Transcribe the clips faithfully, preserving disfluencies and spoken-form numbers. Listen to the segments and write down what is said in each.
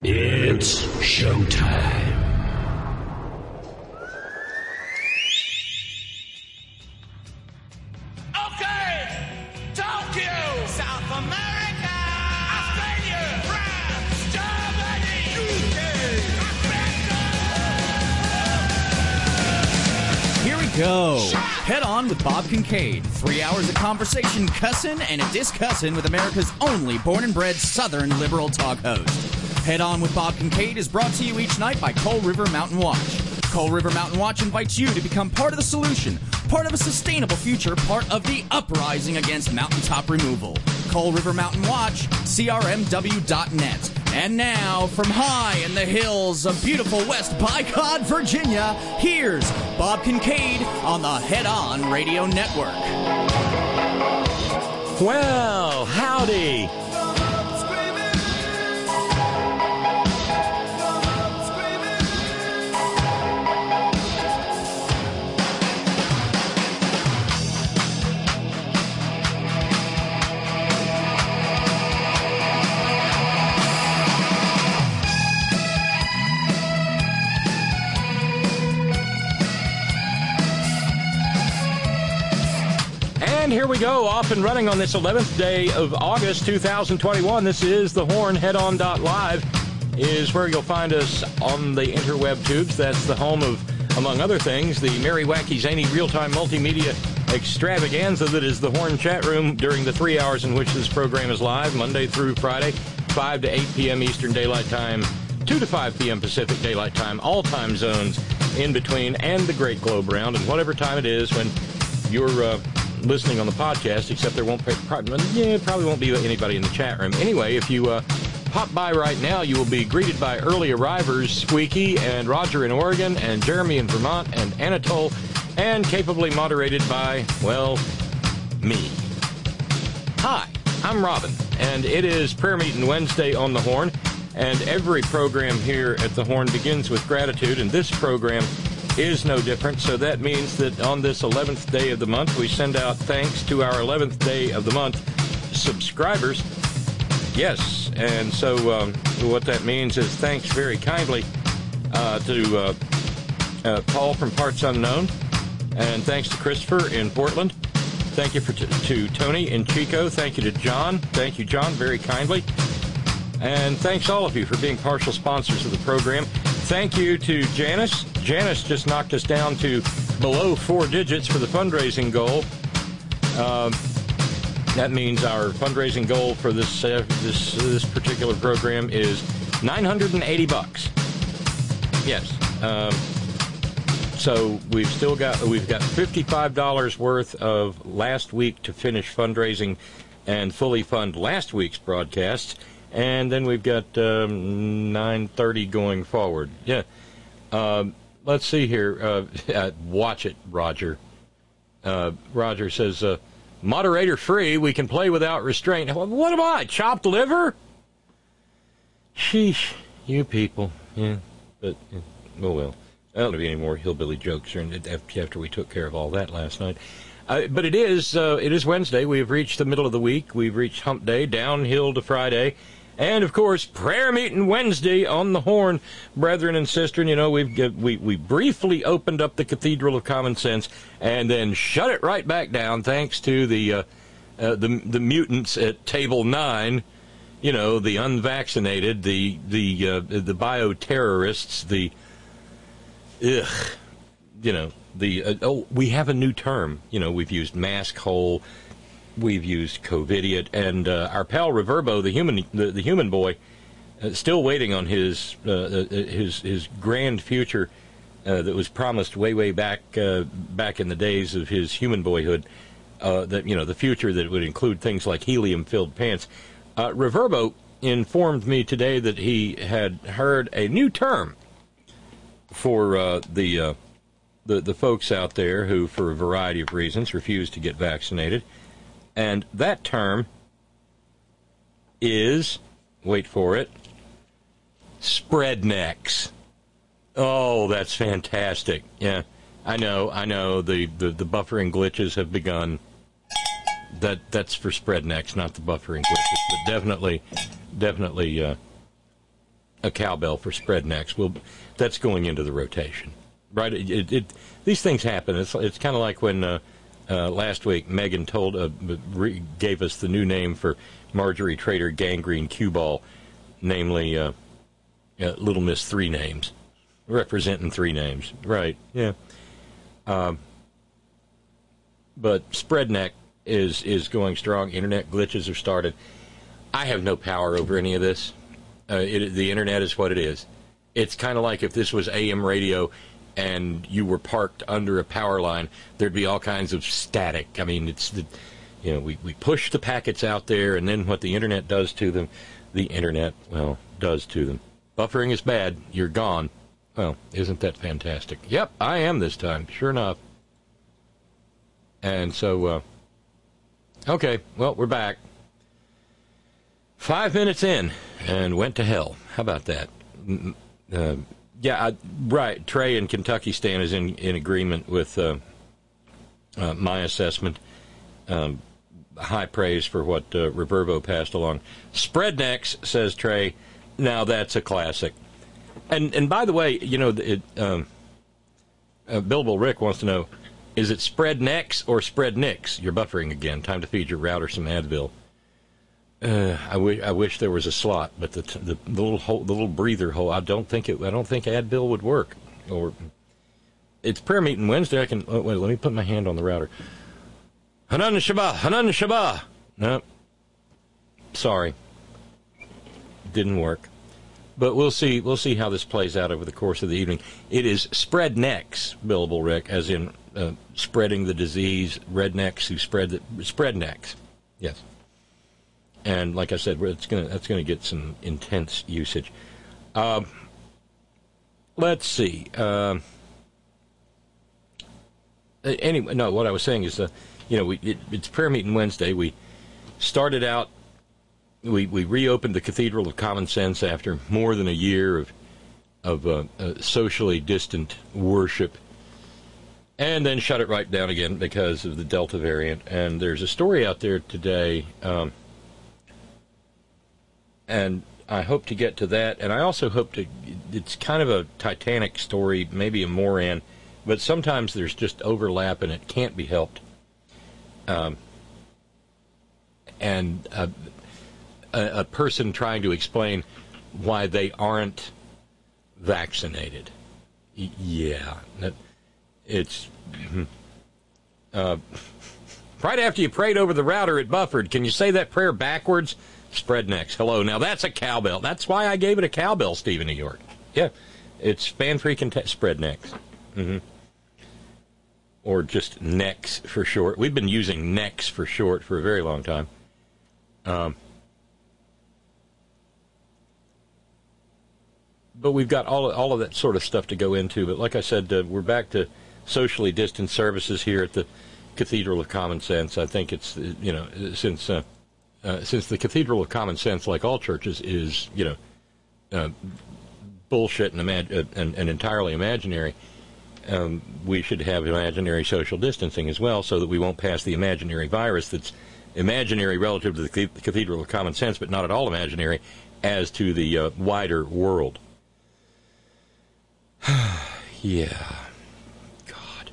It's showtime. Okay, Tokyo, South America, Australia, France, Germany, U K, America. Here we go. Head on with Bob Kincaid. Three hours of conversation, cussin' and a discussin' with America's only born and bred Southern liberal talk host. Head On with Bob Kincaid is brought to you each night by Coal River Mountain Watch. Coal River Mountain Watch invites you to become part of the solution, part of a sustainable future, part of the uprising against mountaintop removal. Coal River Mountain Watch, C R M W dot net. And now, from high in the hills of beautiful West Bicod, Virginia, here's Bob Kincaid on the Head On Radio Network. Well, howdy. And here we go, off and running on this eleventh day of August, two thousand twenty-one. This is The Horn. Head On dot live is where you'll find us on the interweb tubes. That's the home of, among other things, the merry, wacky, zany, real-time multimedia extravaganza that is The Horn chat room during the three hours in which this program is live, Monday through Friday, five to eight p.m. Eastern Daylight Time, two to five p.m. Pacific Daylight Time, all time zones in between, and the Great Globe Round, and whatever time it is when you're uh, listening on the podcast, except there won't probably, yeah, probably won't be anybody in the chat room. Anyway, if you uh, pop by right now, you will be greeted by early arrivers, Squeaky and Roger in Oregon, and Jeremy in Vermont, and Anatole, and capably moderated by, well, me. Hi, I'm Robin, and it is Prayer Meeting Wednesday on the Horn, and every program here at the Horn begins with gratitude, and this program is no different. So that means that on this eleventh day of the month, we send out thanks to our eleventh day of the month subscribers. Yes, and so um, what that means is thanks very kindly uh, to uh, uh, Paul from Parts Unknown, and thanks to Christopher in Portland. Thank you for t- to Tony in Chico. Thank you to John. Thank you, John, very kindly. And thanks all of you for being partial sponsors of the program. Thank you to Janice. Janice just knocked us down to below four digits for the fundraising goal. Um, that means our fundraising goal for this uh, this this particular program is nine hundred eighty bucks. Yes. Um, so we've still got we've got fifty-five dollars worth of last week to finish fundraising and fully fund last week's broadcasts. And then we've got um, nine thirty going forward. Yeah. Um, let's see here. Uh, watch it, Roger. Uh, Roger says, uh, moderator free, we can play without restraint. What am I, chopped liver? Sheesh, you people. Yeah, but, yeah. Oh well. I don't have any more hillbilly jokes after we took care of all that last night. Uh, but it is, uh, it is Wednesday. We've reached the middle of the week. We've reached hump day, downhill to Friday. And, of course, Prayer Meeting Wednesday on the Horn, brethren and sisters. You know, we've we, we briefly opened up the Cathedral of Common Sense and then shut it right back down thanks to the uh, uh, the, the mutants at Table nine, you know, the unvaccinated, the the uh, the bioterrorists, the, ugh, you know, the, uh, oh, we have a new term. You know, we've used mask hole. We've used COVIDiot, and uh, our pal Reverbo, the human, the, the human boy, uh, still waiting on his uh, his his grand future uh, that was promised way way back uh, back in the days of his human boyhood. Uh, that you know, the future that would include things like helium-filled pants. Uh, Reverbo informed me today that he had heard a new term for uh, the uh, the the folks out there who, for a variety of reasons, refuse to get vaccinated. And that term is, wait for it, spreadnecks. Oh, that's fantastic. Yeah, I know, I know, the, the, the buffering glitches have begun. That That's for spreadnecks, not the buffering glitches, but definitely, definitely, uh, a cowbell for spread necks. Well, that's going into the rotation, right? It, it, it these things happen. It's it's kind of like when uh, uh, last week Megan told uh, re- gave us the new name for Marjorie Trader gangrene cue ball, namely uh, uh, Little Miss Three Names, representing three names, right? Yeah. Um, but spread neck is is going strong. Internet glitches are started. I have no power over any of this. Uh, it, the internet is what it is. It's kind of like if this was A M radio and you were parked under a power line, there'd be all kinds of static. I mean, it's the, you know, we, we push the packets out there, and then what the internet does to them, the internet, well, does to them. Buffering is bad. You're gone. Well, isn't that fantastic? Yep, I am this time, sure enough. And so, uh, okay, well, we're back. Five minutes in, and went to hell. How about that? Uh, yeah, I, right. Trey in Kentucky Stan is in, in agreement with uh, uh, my assessment. Um, high praise for what uh, Reverbo passed along. Spread necks, says Trey. Now that's a classic. And and by the way, you know, it, um, uh, Billable Rick wants to know, is it spread necks or spread nicks? You're buffering again. Time to feed your router some Advil. Uh, I, w- I wish there was a slot, but the, t- the the little hole, the little breather hole. I don't think it. I don't think Advil would work. Or it's prayer meeting Wednesday. I can. Oh, wait, let me put my hand on the router. Hanan Shabbat, Hanan Shabbat. No, sorry, didn't work. But we'll see. We'll see how this plays out over the course of the evening. It is spread necks, Billable Rick, as in uh, spreading the disease. Rednecks who spread the spread necks. Yes. And like I said, it's gonna that's gonna get some intense usage. Um, let's see. Uh, anyway, no. What I was saying is, uh, you know, we, it, it's prayer meeting Wednesday. We started out. We we reopened the Cathedral of Common Sense after more than a year of of uh, uh, socially distant worship, and then shut it right down again because of the Delta variant. And there's a story out there today. Um, And I hope to get to that. And I also hope to, it's kind of a Titanic story, maybe a Moran, but sometimes there's just overlap and it can't be helped. Um, and a, a, a person trying to explain why they aren't vaccinated. Y- yeah. That, it's, uh, right after you prayed over the router, it buffered. Can you say that prayer backwards? Spread necks. Hello. Now, that's a cowbell. That's why I gave it a cowbell, Steve in New York. Yeah. It's fan freaking te- spread necks. Mm-hmm. Or just necks for short. We've been using necks for short for a very long time. Um, but we've got all, all of that sort of stuff to go into. But like I said, uh, we're back to socially distanced services here at the Cathedral of Common Sense. I think it's, you know, since... Uh, Uh, since the Cathedral of Common Sense, like all churches, is, you know, uh, bullshit and, imag- uh, and, and entirely imaginary, um, we should have imaginary social distancing as well so that we won't pass the imaginary virus that's imaginary relative to the Cathedral of Common Sense, but not at all imaginary as to the uh, wider world. Yeah. God.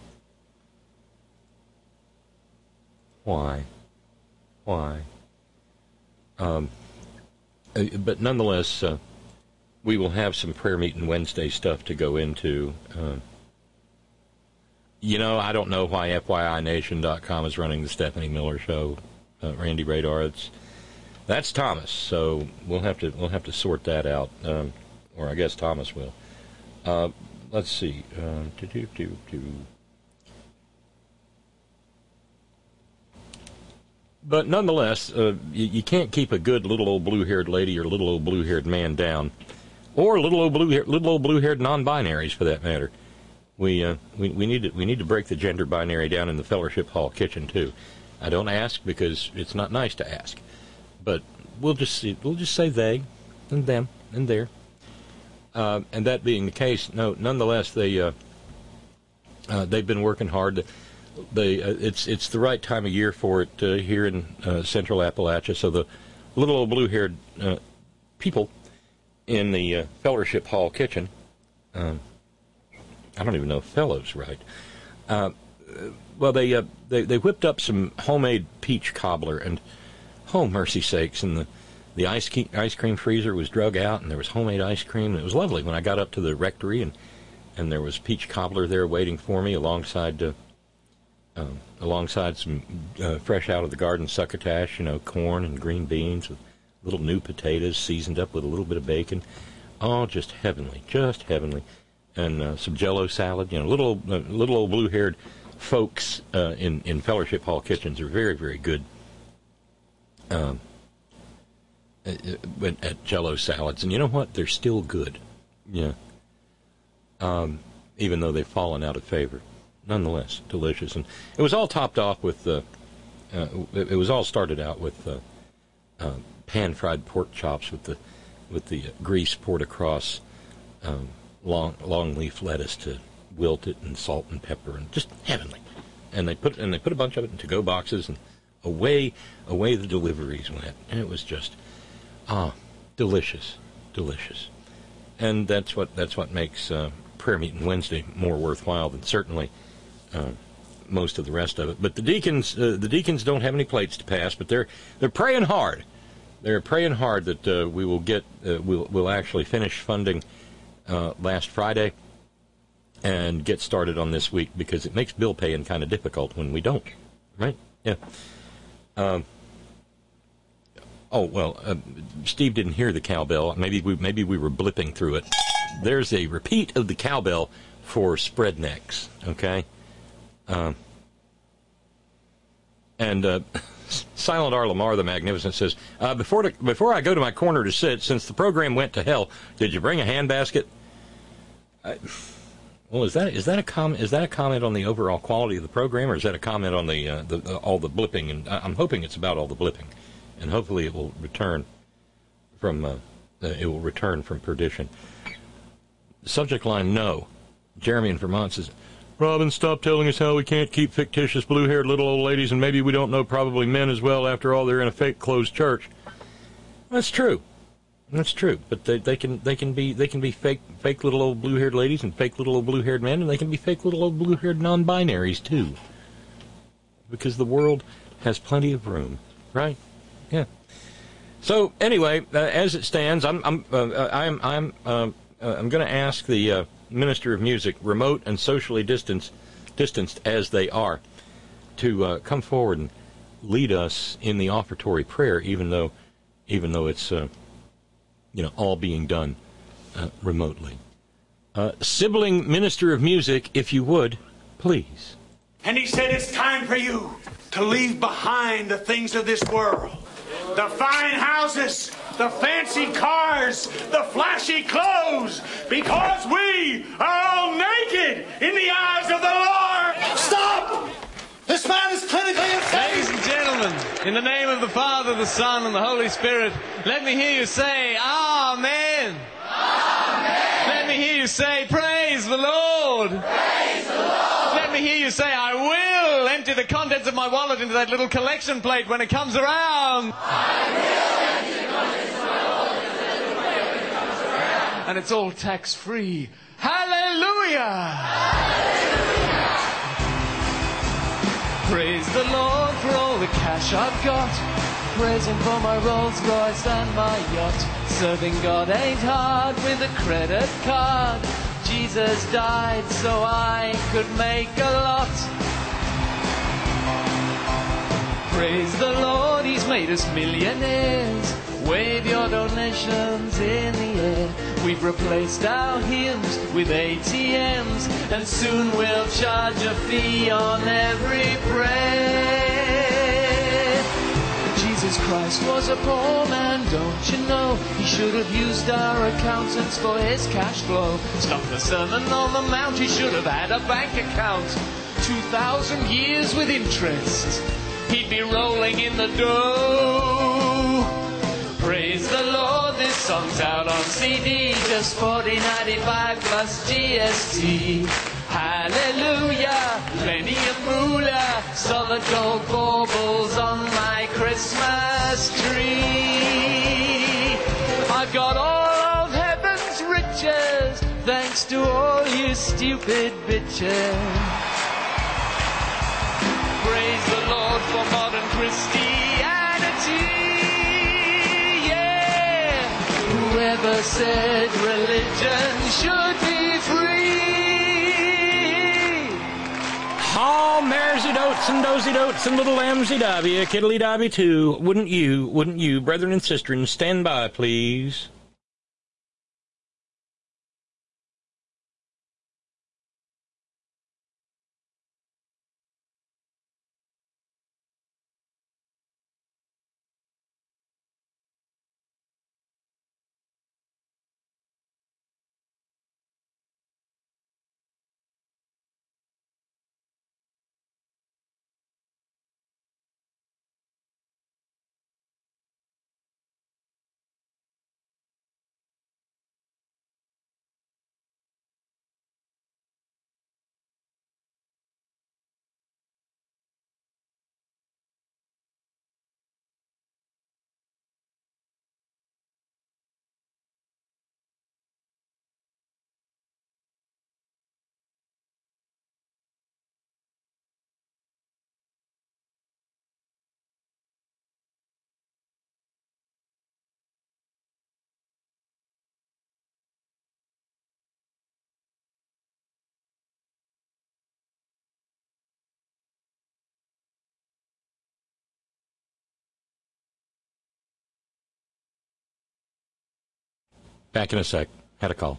Why? Why? Um, but nonetheless, uh, we will have some prayer meeting Wednesday stuff to go into. Uh, you know, I don't know why F Y I Nation dot com is running the Stephanie Miller Show, uh, Randy Radar. It's that's Thomas, so we'll have to we'll have to sort that out, um, or I guess Thomas will. Uh, let's see. Uh, do do do do. But nonetheless, uh, you, you can't keep a good little old blue-haired lady or little old blue-haired man down, or little old blue little old blue-haired non-binaries for that matter. We uh, we we need to we need to break the gender binary down in the fellowship hall kitchen too. I don't ask because it's not nice to ask, but we'll just see, we'll just say they and them and there. Uh, and that being the case, no, nonetheless they uh, uh, they've been working hard to. They, uh, it's it's the right time of year for it uh, here in uh, central Appalachia. So the little old blue-haired uh, people in the uh, Fellowship Hall kitchen. Um, I don't even know if fellow's right. Uh, well, they, uh, they they whipped up some homemade peach cobbler, and oh, mercy sakes, and the, the ice, ke- ice cream freezer was drug out, and there was homemade ice cream, and it was lovely when I got up to the rectory, and, and there was peach cobbler there waiting for me alongside uh, um, alongside some uh, fresh out of the garden succotash, you know, corn and green beans with little new potatoes seasoned up with a little bit of bacon. Oh, just heavenly, just heavenly. And uh, some Jell-O salad, you know, little uh, little old blue-haired folks uh, in, in Fellowship Hall kitchens are very, very good um, at, at Jell-O salads. And you know what? They're still good, yeah, um, even though they've fallen out of favor. Nonetheless, delicious. And it was all topped off with, uh, uh, it, it was all started out with uh, uh, pan-fried pork chops with the with the grease poured across um, long long leaf lettuce to wilt it, and salt and pepper, and just heavenly. And they put and they put a bunch of it in to-go boxes, and away away the deliveries went. And it was just ah delicious, delicious. And that's what that's what makes uh, prayer meeting Wednesday more worthwhile than certainly uh, most of the rest of it. But the deacons uh, the deacons don't have any plates to pass, but they're they're praying hard. They're praying hard that uh, we will get, uh, we'll, we'll actually finish funding uh, last Friday and get started on this week, because it makes bill paying kind of difficult when we don't, right? Yeah. Um, oh, well, uh, Steve didn't hear the cowbell. Maybe we, maybe we were blipping through it. There's a repeat of the cowbell for spread necks, okay? Um, and... Uh, Silent R. Lamar the Magnificent says, uh, before to, before I go to my corner to sit, since the program went to hell, did you bring a handbasket? I, well, is that is that a comment? Is that a comment on the overall quality of the program, or is that a comment on the, uh, the, the all the blipping? And I'm hoping it's about all the blipping, and hopefully it will return from uh, uh, it will return from perdition. Subject line: no. Jeremy in Vermont says, Robin, stop telling us how we can't keep fictitious blue-haired little old ladies, and maybe we don't know probably men as well. After all, they're in a fake closed church. That's true. That's true. But they, they can they can be they can be fake fake little old blue-haired ladies and fake little old blue-haired men, and they can be fake little old blue-haired non-binaries too. Because the world has plenty of room, right? Yeah. So anyway, uh, as it stands, I'm I'm uh, I'm I'm uh, uh, I'm going to ask the Uh, Minister of Music, remote and socially distanced, distanced as they are, to uh, come forward and lead us in the offertory prayer, even though, even though it's, uh, you know, all being done uh, remotely. Uh, sibling Minister of Music, if you would, please. And he said, it's time for you to leave behind the things of this world. The fine houses, the fancy cars, the flashy clothes, because we are all naked in the eyes of the Lord. Stop! This man is clinically insane. Ladies and gentlemen, in the name of the Father, the Son, and the Holy Spirit, let me hear you say, Amen. Amen. Let me hear you say, praise the Lord. Praise the Lord. Let me hear you say, I will empty the contents of my wallet into that little collection plate when it comes around. I will empty the contents of my wallet into that little plate when it comes around. And it's all tax-free. Hallelujah! Hallelujah! Praise the Lord for all the cash I've got. Praise Him for my Rolls Royce and my yacht. Serving God ain't hard with a credit card. Jesus died so I could make a lot. Praise the Lord, He's made us millionaires. Wave your donations in the air. We've replaced our hymns with A T Ms, and soon we'll charge a fee on every prayer. Jesus Christ was a poor man, don't you know? He should have used our accountants for his cash flow. Stop the Sermon on the Mount, he should have had a bank account. Two thousand years with interest, he'd be rolling in the dough. Praise the Lord, this song's out on C D, just forty ninety-five plus G S T. Hallelujah, plenty of moolah, solid gold baubles on my Christmas tree. I've got all of heaven riches, thanks to all you stupid bitches. Praise the Lord for modern Christianity, yeah. Whoever said religion should be free? Oh, maresy dotes and dozy dotes and little lambsy dobby, a kiddly dobby too. Wouldn't you, wouldn't you, brethren and sistren, stand by, please? Back in a sec. Had a call.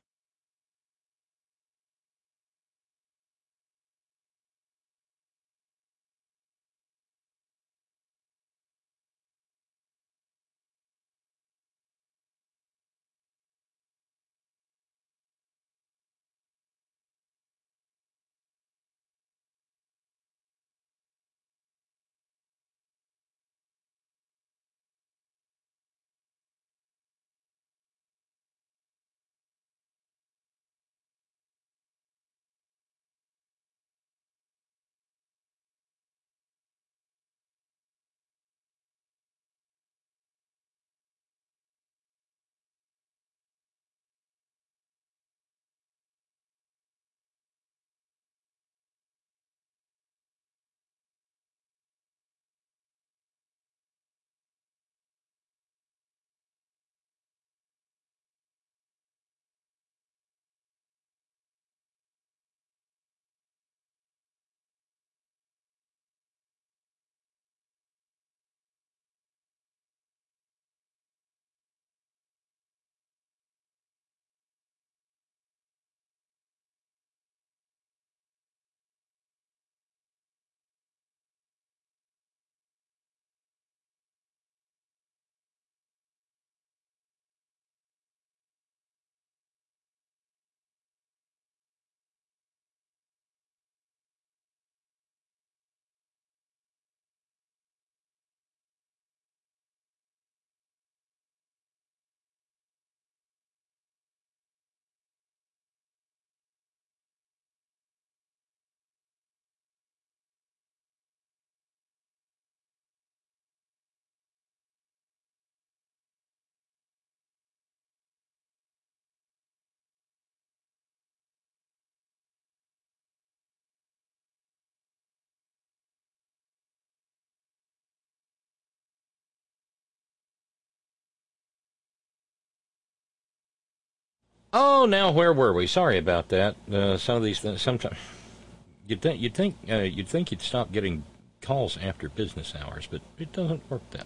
Oh, now where were we? Sorry about that. Uh, some of these things, sometimes you'd think you'd think uh, you'd think you'd stop getting calls after business hours, but it doesn't work that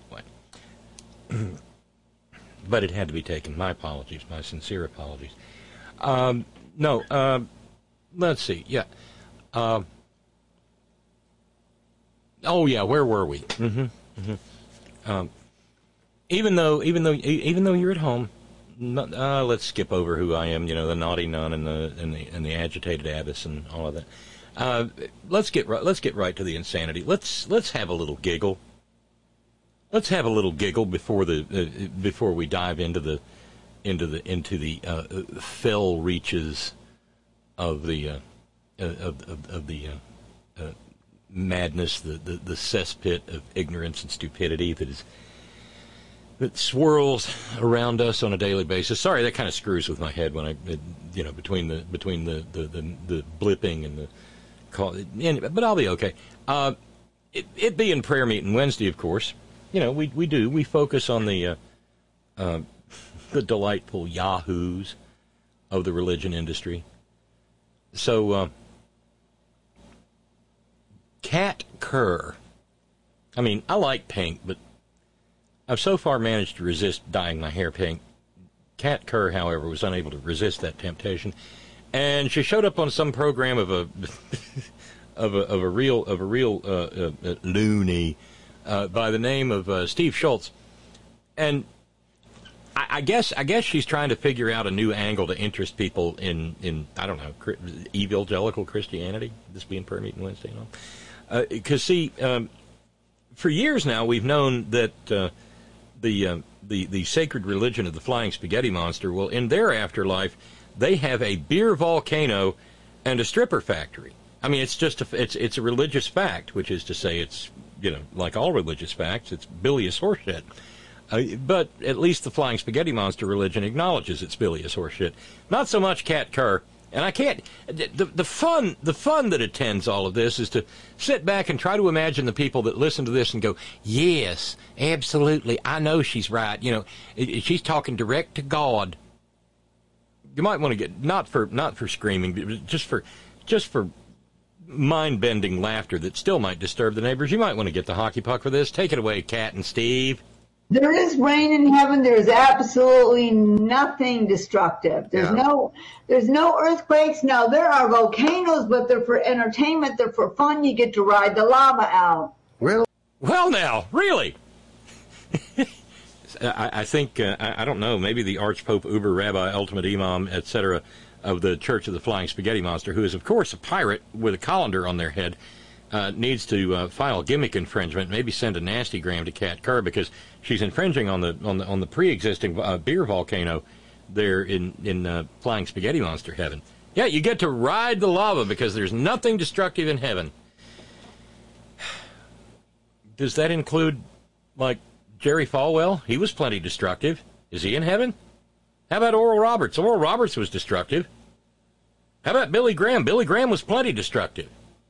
way. But it had to be taken. My apologies. My sincere apologies. Um, no. Uh, let's see. Yeah. Uh, oh, yeah. Where were we? Mm-hmm. Mm-hmm. Um, even though, even though, even though you're at home. Uh, let's skip over who I am, you know, the naughty nun and the and the and the agitated abbess and all of that. Uh, let's get right, let's get right to the insanity. Let's let's have a little giggle. Let's have a little giggle before the uh, before we dive into the into the into the uh, fell reaches of the uh, of, of of the uh, uh, madness, the, the the cesspit of ignorance and stupidity that is. that swirls around us on a daily basis. Sorry, that kind of screws with my head when I, you know, between the between the the, the, the blipping and the call. But I'll be okay. Uh, it, it being prayer meeting Wednesday, of course. You know, we we do we focus on the uh, uh, the delightful yahoos of the religion industry. So, uh, Kat Kerr. I mean, I like pink, but I've so far managed to resist dyeing my hair pink. Kat Kerr, however, was unable to resist that temptation, and she showed up on some program of a of a of a real of a real uh, uh, uh, loony uh, by the name of uh, Steve Schultz, and I, I guess I guess she's trying to figure out a new angle to interest people in in I don't know evangelical Christianity. This being prayer meeting Wednesday, you know, because uh, see. Um, For years now, we've known that uh, the, uh, the the sacred religion of the Flying Spaghetti Monster, well, in their afterlife, they have a beer volcano and a stripper factory. I mean, it's just a, it's it's a religious fact, which is to say, it's you know like all religious facts, it's bilious horseshit. Uh, but at least the Flying Spaghetti Monster religion acknowledges it's bilious horseshit. Not so much Kat Kerr. And I can't, the, the fun the fun that attends all of this is to sit back and try to imagine the people that listen to this and go, yes, absolutely, I know she's right. You know, she's talking direct to God. You might want to get, not for not for screaming, but just for, just for mind-bending laughter that still might disturb the neighbors. You might want to get the hockey puck for this. Take it away, Kat and Steve. There is rain in heaven. There's absolutely nothing destructive. There's yeah. no, there's no earthquakes. No, there are volcanoes, but they're for entertainment. They're for fun. You get to ride the lava out. Well, well, now, really? I, I think uh, I, I don't know. Maybe the Archpope, Uber Rabbi, Ultimate Imam, et cetera, of the Church of the Flying Spaghetti Monster, who is of course a pirate with a colander on their head. Uh, needs to uh, file gimmick infringement, maybe send a nasty gram to Kat Kerr because she's infringing on the on the on the pre-existing uh, beer volcano there in in uh, Flying Spaghetti Monster heaven. Yeah, you get to ride the lava because there's nothing destructive in heaven. Does that include like Jerry Falwell? He was plenty destructive. Is he in heaven? How about Oral Roberts? Oral Roberts was destructive. How about Billy Graham? Billy Graham was plenty destructive.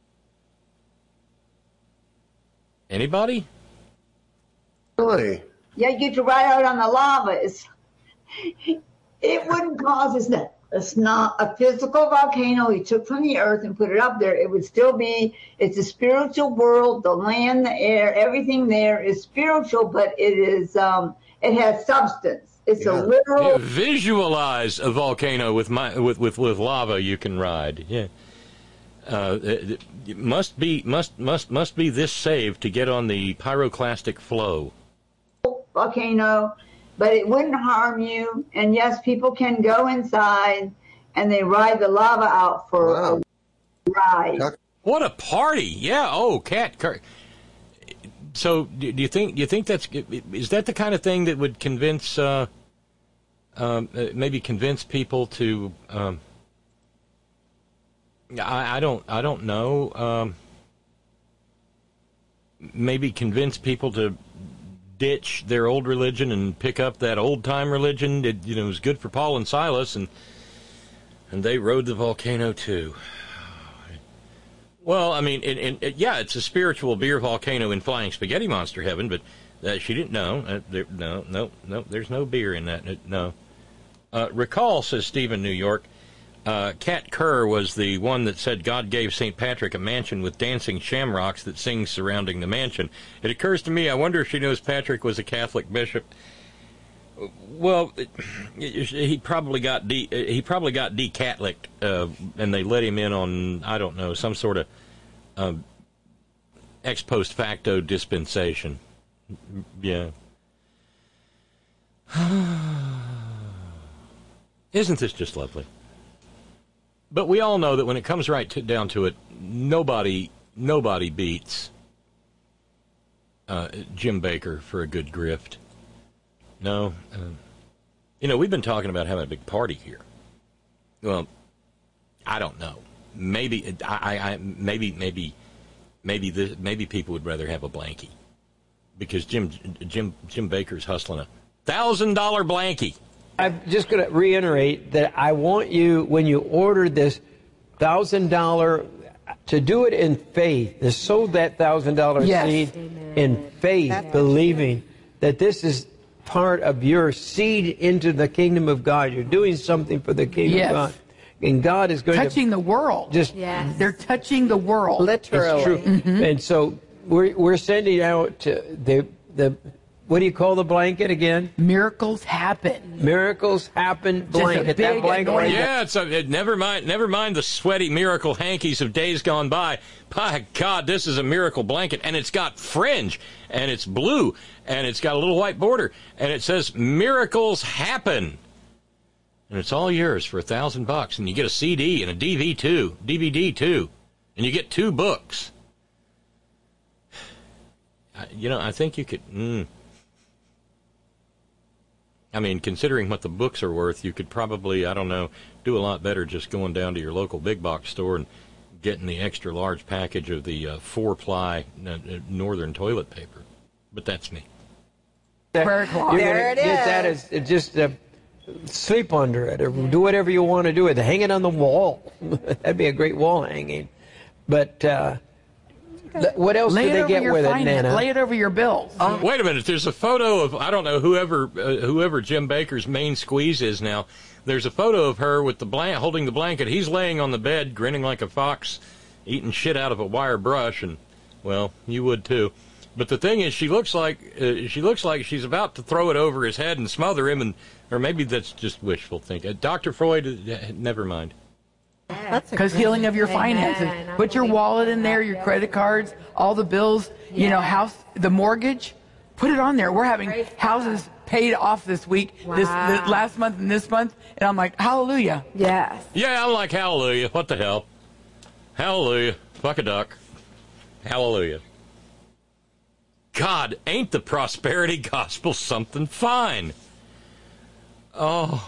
Anybody? Really? Yeah, you get to ride out on the lava. It's, it wouldn't cause, it's not, it's not a physical volcano he took from the earth and put it up there. It would still be, it's a spiritual world, the land, the air, everything there is spiritual, but it is, um, it has substance. It's yeah. a literal... Yeah, visualize a volcano with, my, with, with, with lava you can ride, yeah. Uh, it, it must be must must must be this saved to get on the pyroclastic flow. Volcano, but it wouldn't harm you. And yes, people can go inside and they ride the lava out for wow. a ride. What a party! Yeah. Oh, Kat Kerr. So, do you think do you think that's is that the kind of thing that would convince uh, um, maybe convince people to? Um, I, I don't. I don't know. Um, maybe convince people to ditch their old religion and pick up that old time religion. It, you know, was good for Paul and Silas, and and they rode the volcano too. Well, I mean, it, it, it, yeah, it's a spiritual beer volcano in Flying Spaghetti Monster heaven, but uh, she didn't know. Uh, there, no, no, no. There's no beer in that. No. Uh, recall, says Stephen, New York. Uh, Kat Kerr was the one that said God gave Saint Patrick a mansion with dancing shamrocks that sing surrounding the mansion. It occurs to me, I wonder if she knows Patrick was a Catholic bishop. Well, he probably got de, he probably got de-Catholic, uh, and they let him in on, I don't know, some sort of uh, ex post facto dispensation. Yeah. Isn't this just lovely? But we all know that when it comes right to, down to it, nobody nobody beats uh, Jim Bakker for a good grift. No, uh, you know, we've been talking about having a big party here. Well, I don't know. Maybe I, I maybe maybe maybe this, maybe people would rather have a blankie because Jim Jim Jim Bakker's hustling a Thousand dollar blankie. I'm just going to reiterate that I want you, when you order this thousand dollar, to do it in faith, to sow that thousand dollar Yes. seed Amen. in faith, That's believing that this is part of your seed into the kingdom of God. You're doing something for the kingdom Yes. of God. And God is going Touching to the world. just Yes. They're touching the world. Literally. It's true. Mm-hmm. And so we're we're sending out to the the what do you call the blanket again? Miracles happen. Miracles happen a blanket. That big blanket right anointing. there. Yeah, it's a, it, never mind. Never mind the sweaty miracle hankies of days gone by. By God, this is a miracle blanket, and it's got fringe, and it's blue, and it's got a little white border, and it says "Miracles Happen," and it's all yours for a thousand bucks, and you get a C D and a D V D too, D V D too, and you get two books. You know, I think you could. Mm, I mean, considering what the books are worth, you could probably, I don't know, do a lot better just going down to your local big box store and getting the extra large package of the uh, four-ply uh, northern toilet paper. But that's me. Prayer cloth. You're There gonna it get that is. as just uh, sleep under it, or do whatever you want to do with it. Hang it on the wall. That'd be a great wall hanging. But uh, th- what else Lay do it they over get your with it, finance. Nana? Lay it over your bills. Wait a minute. There's a photo of, I don't know, whoever uh, whoever Jim Baker's main squeeze is now. There's a photo of her with the blanket, holding the blanket. He's laying on the bed, grinning like a fox, eating shit out of a wire brush, and, well, you would too. But the thing is, she looks like uh, she looks like she's about to throw it over his head and smother him, and or maybe that's just wishful thinking. Uh, Doctor Freud, uh, never mind. That's a Because great- healing of your Amen. finances. I Put your believe wallet in that. there, your credit cards, all the bills, you know, Yeah. house, the mortgage. Put it on there. We're having Praise houses paid off this week, this, Wow. this last month and this month. And I'm like, hallelujah. Yes. Yeah, I'm like, hallelujah. What the hell? Hallelujah. Fuck a duck. Hallelujah. God, ain't the prosperity gospel something fine? Oh.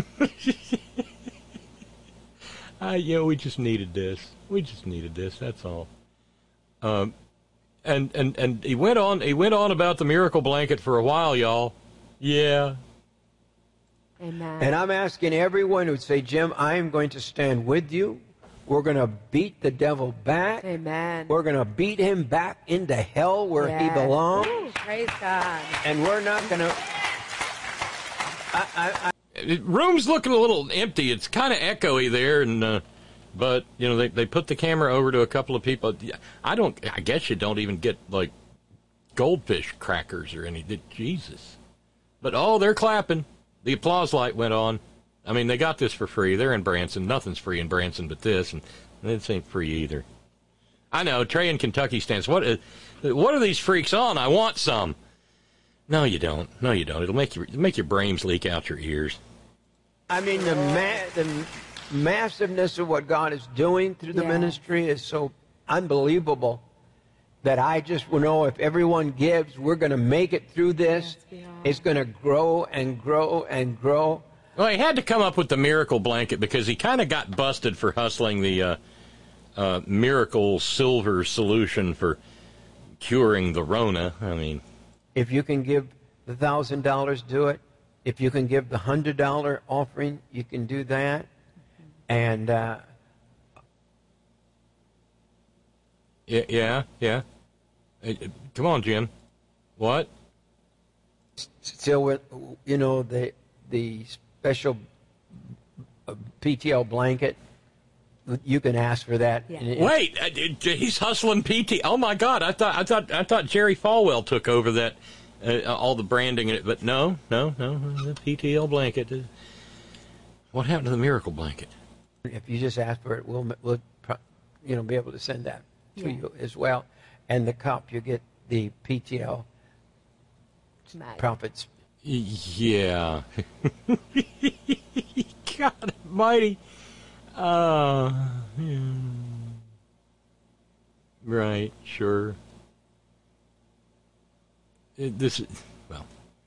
uh, yeah, we just needed this. We just needed this, that's all. Um, and, and, and he went on, he went on about the miracle blanket for a while, y'all. Yeah. Amen. And I'm asking everyone who'd say, Jim, I am going to stand with you. We're going to beat the devil back. Amen. We're going to beat him back into hell where he Yes. belongs. Ooh, praise God. And we're not going to... I, I, I, It- room's looking a little empty. It's kind of echoey there, and uh, but you know they they put the camera over to a couple of people. I don't. I guess you don't even get like goldfish crackers or anything. Jesus. But oh, they're clapping. The applause light went on. I mean, they got this for free. They're in Branson. Nothing's free in Branson but this, and this ain't free either. I know. Trey in Kentucky stands. What? Uh, what are these freaks on? I want some. No, you don't. No, you don't. It'll make you make your brains leak out your ears. I mean, the, ma- the massiveness of what God is doing through the Yeah. ministry is so unbelievable that I just know if everyone gives, we're going to make it through this. Yes, we are. It's going to grow and grow and grow. Well, he had to come up with the miracle blanket because he kind of got busted for hustling the uh, uh, miracle silver solution for curing the Rona. I mean, If you can give the thousand dollars, do it. If you can give the hundred dollar offering, you can do that. And uh, yeah, yeah, yeah. Hey, uh, come on, Jim. What? still, with you know the the special uh, P T L blanket, you can ask for that. Yeah. And it- Wait, uh, uh, he's hustling P T. Oh my God! I thought, I thought, I thought Jerry Falwell took over that, uh, all the branding in it. But no, no, no. The P T L blanket. uh, What happened to the miracle blanket? If you just ask for it, we'll we'll pro- you know be able to send that to Yeah. you as well. And the cup, you get the P T L Mag. Prophets. Yeah. God Almighty. Uh, yeah. Right. Sure. It, this. is- Well,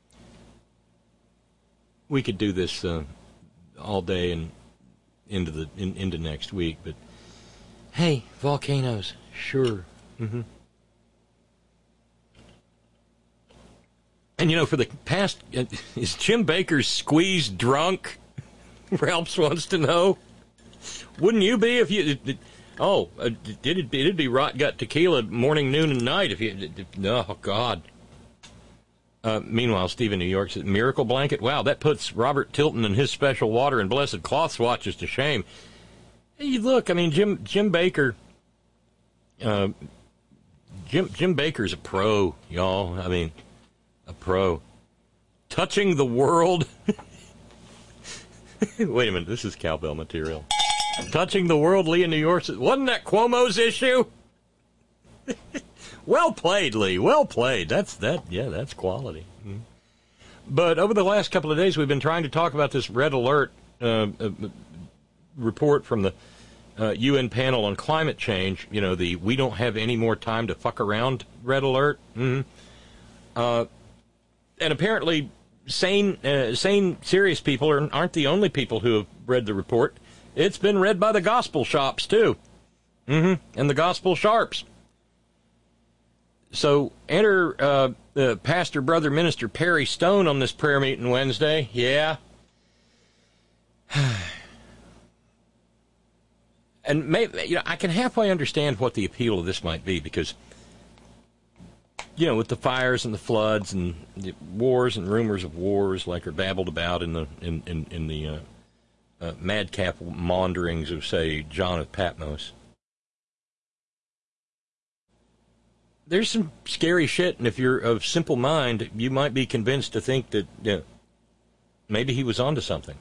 we could do this uh, all day and into the in, into next week, but hey, volcanoes. Sure. Mm-hmm. And, you know, for the past, uh, is Jim Bakker squeezed drunk? Ralphs wants to know. Wouldn't you be if you... It, it, oh, uh, it'd, be, it'd be rot gut tequila morning, noon, and night if you... If, oh, God. Uh, meanwhile, Steve in New York says, miracle blanket? Wow, that puts Robert Tilton and his special water and blessed cloth swatches to shame. Hey, look, I mean, Jim Jim Bakker... Uh, Jim, Jim Bakker's a pro, y'all. I mean... A pro. Touching the world. Wait a minute, this is cowbell material. Touching the world, Lee in New York. Wasn't that Cuomo's issue? Well played, Lee. Well played. That's that. Yeah, that's quality. Mm-hmm. But over the last couple of days, we've been trying to talk about this red alert uh, uh, report from the uh, U N panel on climate change. You know, the we don't have any more time to fuck around red alert. Mm-hmm. Uh, And apparently, sane, uh, sane, serious people are, aren't the only people who have read the report. It's been read by the gospel shops, too. Mm-hmm. And the gospel sharps. So, enter uh, uh, Pastor, Brother, Minister Perry Stone on this prayer meeting Wednesday. Yeah. And maybe, you know, I can halfway understand what the appeal of this might be, because... You know, with the fires and the floods and the wars and rumors of wars, like are babbled about in the in in, in the uh, uh, madcap maunderings of, say, John of Patmos. There's some scary shit, and if you're of simple mind, you might be convinced to think that you know, maybe he was onto something.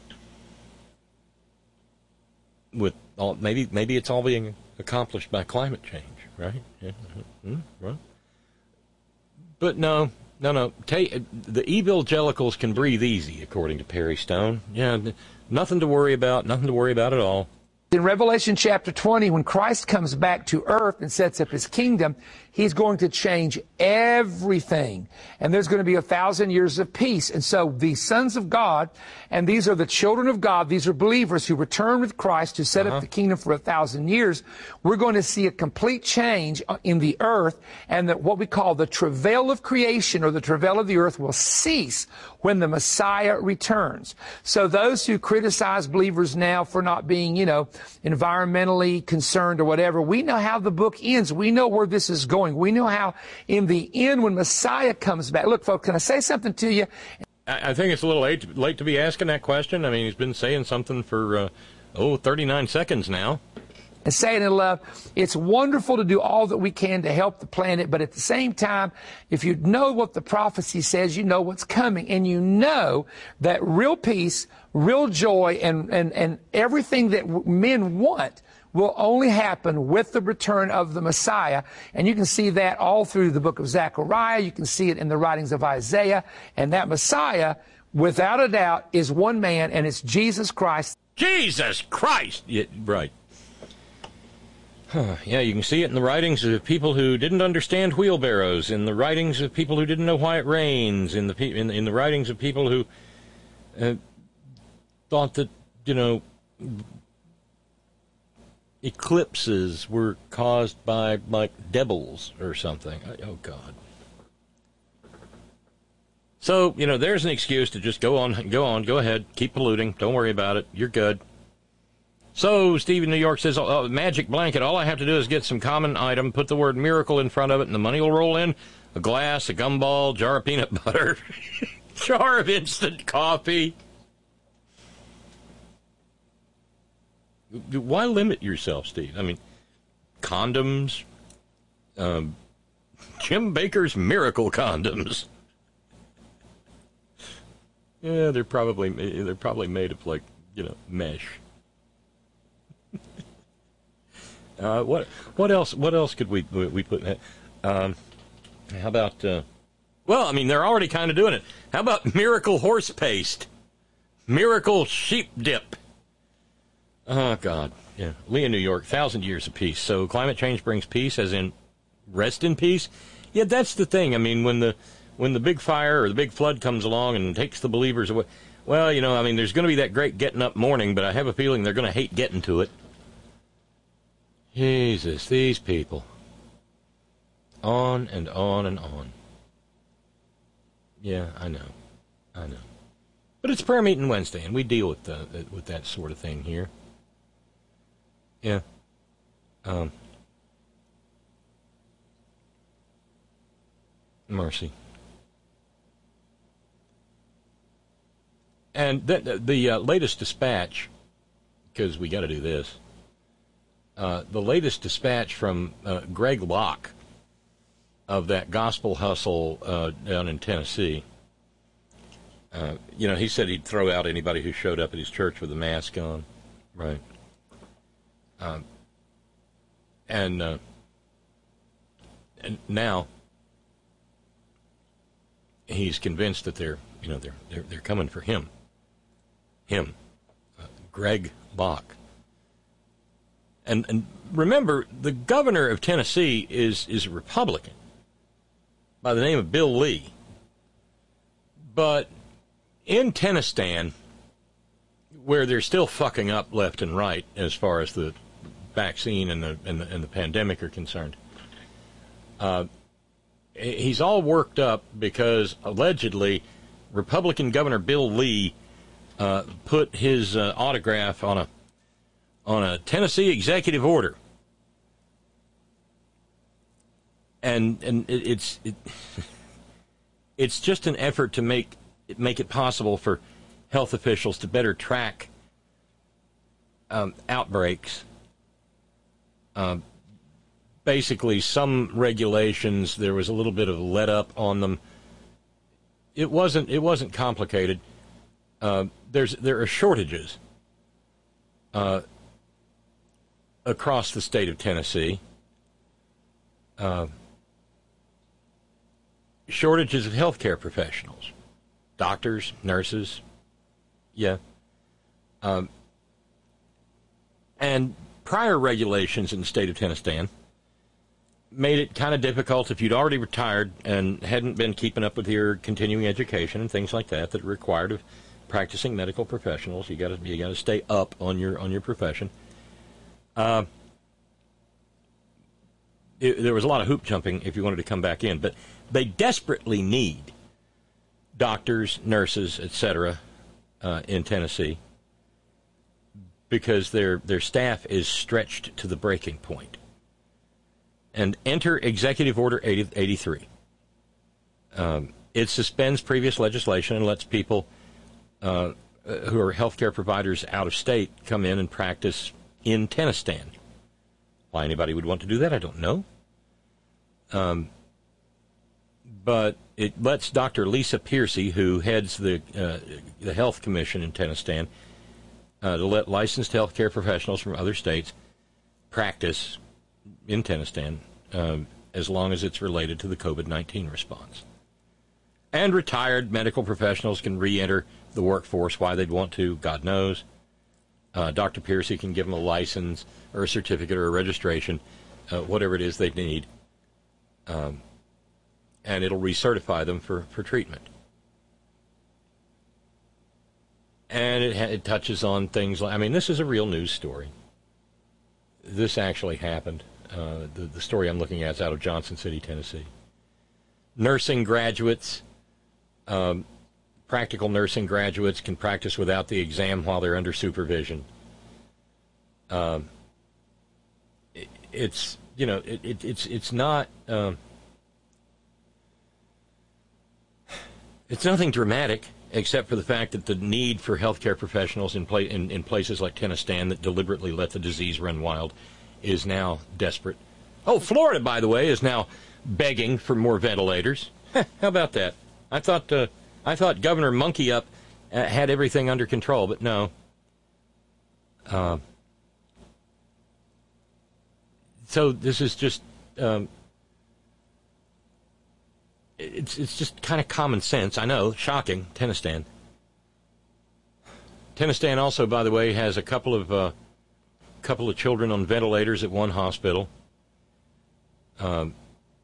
With all, maybe maybe it's all being accomplished by climate change, right? Yeah. Mm-hmm. Right. But no, no, no. Take, the evangelicals can breathe easy, according to Perry Stone. Yeah, nothing to worry about, nothing to worry about at all. In Revelation chapter twenty, when Christ comes back to earth and sets up his kingdom, he's going to change everything. And there's going to be a thousand years of peace. And so the sons of God, and these are the children of God, these are believers who return with Christ to set uh-huh. up the kingdom for a thousand years. We're going to see a complete change in the earth, and that what we call the travail of creation, or the travail of the earth, will cease when the Messiah returns. So those who criticize believers now for not being, you know, environmentally concerned or whatever, we know how the book ends. We know where this is going. We know how in the end, when Messiah comes back. Look, folks, can I say something to you? I think it's a little late to, late to be asking that question. I mean, he's been saying something for, uh, oh, thirty-nine seconds now. And saying in love, it's wonderful to do all that we can to help the planet, but at the same time, if you know what the prophecy says, you know what's coming, and you know that real peace, real joy, and, and, and everything that men want will only happen with the return of the Messiah. And you can see that all through the book of Zechariah. You can see it in the writings of Isaiah. And that Messiah, without a doubt, is one man, and it's Jesus Christ. Jesus Christ! Yeah, right. Huh. Yeah, you can see it in the writings of people who didn't understand wheelbarrows, in the writings of people who didn't know why it rains, in the pe- in, in the writings of people who uh, thought that, you know, eclipses were caused by, like, devils or something. Oh, God. So, you know, there's an excuse to just go on, go on, go ahead, keep polluting, don't worry about it, you're good. So, Steve in New York says, oh, magic blanket, all I have to do is get some common item, put the word miracle in front of it, and the money will roll in. A glass, a gumball, jar of peanut butter, jar of instant coffee. Why limit yourself, Steve? I mean, condoms, um, Jim Bakker's miracle condoms. Yeah, they're probably they're probably made of, like, you know, mesh. uh, what what else? What else could we we put in that? Um, how about? Uh, well, I mean, they're already kind of doing it. How about miracle horse paste, miracle sheep dip? Oh God, yeah. Lee in New York, thousand years of peace. So climate change brings peace, as in rest in peace. Yeah, that's the thing. I mean, when the when the big fire or the big flood comes along and takes the believers away. Well, you know, I mean, there's going to be that great getting up morning, but I have a feeling they're going to hate getting to it. Jesus, these people. On and on and on. Yeah, I know. I know. But it's prayer meeting Wednesday, and we deal with the, with that sort of thing here. Yeah. Um. Mercy. And the, the uh, latest dispatch, because we got to do this, uh, the latest dispatch from uh, Greg Locke of that Gospel Hustle uh, down in Tennessee. Uh, you know, he said he'd throw out anybody who showed up at his church with a mask on. Right. Um, and, uh, and now he's convinced that they're, you know, they're, they're, they're coming for him. Him. Uh, Greg Locke. And, and remember, the governor of Tennessee is, is a Republican by the name of Bill Lee. But in Tennistan, where they're still fucking up left and right as far as the vaccine and the and the, and the pandemic are concerned, uh, he's all worked up because allegedly Republican Governor Bill Lee uh, put his uh, autograph on a on a Tennessee executive order, and and it, it's it, it's just an effort to make make it possible for health officials to better track um, outbreaks. Um, basically, some regulations, there was a little bit of a let up on them. It wasn't it wasn't complicated. Uh, there's there are shortages uh, across the state of Tennessee. Uh, shortages of healthcare professionals. Doctors, nurses, yeah. Um, and prior regulations in the state of Tennessee made it kind of difficult if you'd already retired and hadn't been keeping up with your continuing education and things like that that are required of practicing medical professionals. You got to you got to stay up on your on your profession. Uh, it, there was a lot of hoop jumping if you wanted to come back in, but they desperately need doctors, nurses, et cetera, uh, in Tennessee because their their staff is stretched to the breaking point. And enter Executive Order eighty, eighty-three. Um, it suspends previous legislation and lets people uh, who are healthcare providers out of state come in and practice in Tennessee. Why anybody would want to do that, I don't know. Um, but it lets Doctor Lisa Piercy, who heads the uh, the Health Commission in Tennessee, uh, to let licensed healthcare professionals from other states practice in Tennessee, um, as long as it's related to the COVID nineteen response. And retired medical professionals can re-enter the workforce. Why they'd want to, God knows. Uh, Doctor Piercy can give them a license or a certificate or a registration, uh, whatever it is they need. Um, and it'll recertify them for, for treatment. And it, ha- it touches on things like, I mean, this is a real news story. This actually happened. Uh, the, the story I'm looking at is out of Johnson City, Tennessee. Nursing graduates, um, practical nursing graduates can practice without the exam while they're under supervision. Um, it, it's, you know, it, it, it's it's not... Um, It's nothing dramatic, except for the fact that the need for healthcare professionals in, pla- in, in places like Tennessee that deliberately let the disease run wild is now desperate. Oh, Florida, by the way, is now begging for more ventilators. How about that? I thought uh, I thought Governor Monkey Up uh, had everything under control, but no. Uh, so this is just... Um, It's it's just kind of common sense. I know, shocking. Tennessee. Tennessee also, by the way, has a couple of uh, couple of children on ventilators at one hospital. Um,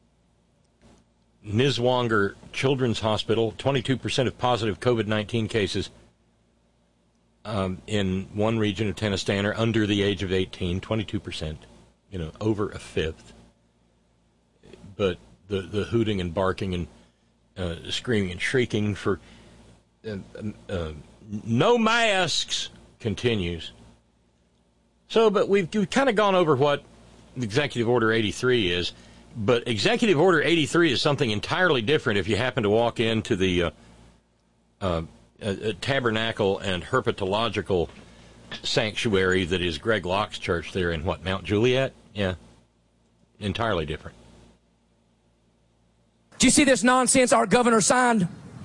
Niswonger Children's Hospital, twenty-two percent of positive COVID nineteen cases um, in one region of Tennessee are under the age of eighteen. twenty-two percent, you know, over a fifth. But the, the hooting and barking and uh, screaming and shrieking for uh, uh, no masks continues. So, but we've, we've kind of gone over what Executive Order eighty-three is, but Executive Order eighty-three is something entirely different if you happen to walk into the uh, uh, uh, tabernacle and herpetological sanctuary that is Greg Locke's church there in, what, Mount Juliet? Yeah, entirely different. Do you see this nonsense our governor signed?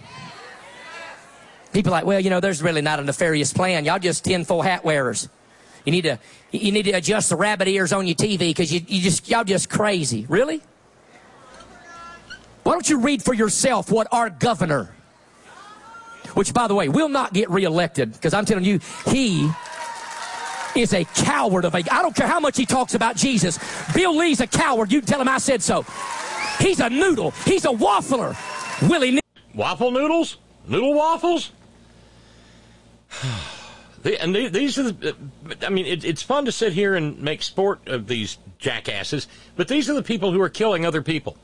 People are like, well, you know, there's really not a nefarious plan. Y'all just tinfoil hat wearers. You need to you need to adjust the rabbit ears on your T V because you, you just y'all just crazy. Really? Why don't you read for yourself what our governor, which, by the way, will not get reelected, because I'm telling you, he is a coward of a... I don't care how much he talks about Jesus. Bill Lee's a coward. You can tell him I said so. He's a noodle. He's a waffler. Willie... Waffle noodles? Noodle waffles? They, and they, these are the... I mean, it, it's fun to sit here and make sport of these jackasses, but these are the people who are killing other people.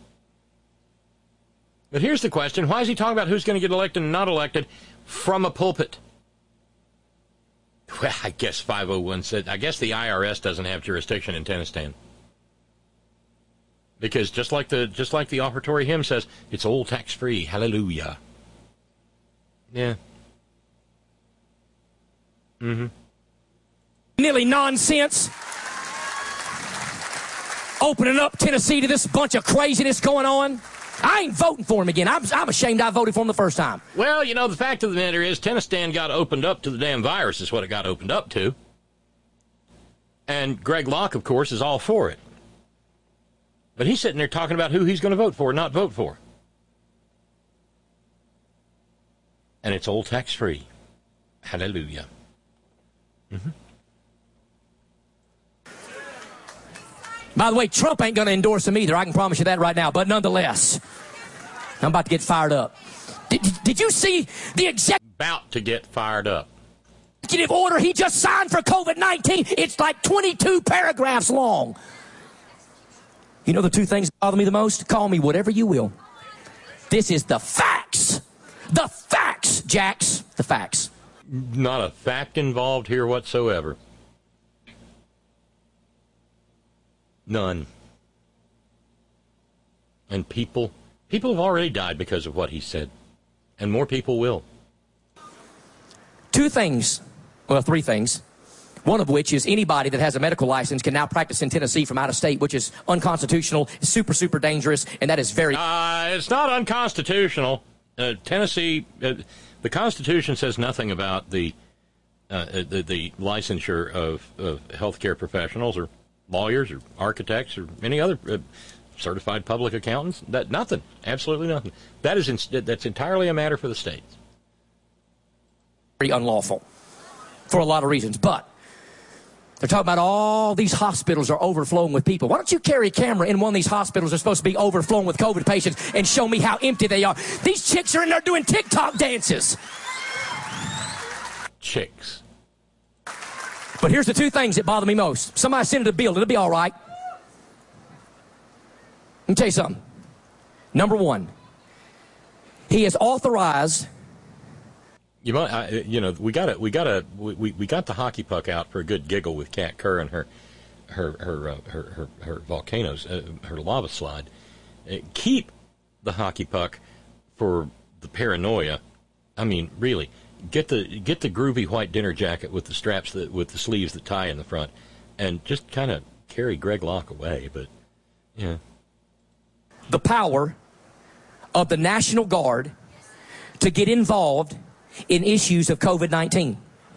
But here's the question. Why is he talking about who's going to get elected and not elected from a pulpit? Well, I guess five oh one said, I guess the I R S doesn't have jurisdiction in Tennistan. Because just like the just like the offertory hymn says, it's all tax-free. Hallelujah. Yeah. Mm-hmm. Nearly nonsense. Opening up Tennessee to this bunch of craziness going on. I ain't voting for him again. I'm, I'm ashamed I voted for him the first time. Well, you know, the fact of the matter is Tennistan got opened up to the damn virus is what it got opened up to. And Greg Locke, of course, is all for it. But he's sitting there talking about who he's going to vote for, not vote for. And it's all tax-free. Hallelujah. Mm-hmm. By the way, Trump ain't going to endorse him either. I can promise you that right now. But nonetheless, I'm about to get fired up. Did, did you see the executive... About to get fired up. Executive order he just signed for COVID nineteen? It's like twenty-two paragraphs long. You know the two things that bother me the most? Call me whatever you will. This is the facts. The facts, Jax. The facts. Not a fact involved here whatsoever. None. And people, people have already died because of what he said. And more people will. Two things, well, three things. One of which is anybody that has a medical license can now practice in Tennessee from out of state, which is unconstitutional, super, super dangerous, and that is very... Uh, it's not unconstitutional. Uh, Tennessee, uh, the Constitution says nothing about the, uh, the, the licensure of, of healthcare professionals or lawyers or architects or any other uh, certified public accountants. That nothing, absolutely nothing. That is in, that's entirely a matter for the states. Very unlawful for a lot of reasons, but they're talking about all these hospitals are overflowing with people. Why don't you carry a camera in one of these hospitals that's supposed to be overflowing with COVID patients and show me how empty they are? These chicks are in there doing TikTok dances. Chicks. But here's the two things that bother me most. Somebody send it a bill. It'll be all right. Let me tell you something. Number one, he has authorized... You might, I, you know, we got it. We got a, we, we got the hockey puck out for a good giggle with Kat Kerr and her, her, her, uh, her, her, her volcanoes, uh, her lava slide. Uh, keep the hockey puck for the paranoia. I mean, really, get the get the groovy white dinner jacket with the straps that with the sleeves that tie in the front, and just kind of carry Greg Locke away. But yeah, the power of the National Guard to get involved in issues of COVID nineteen.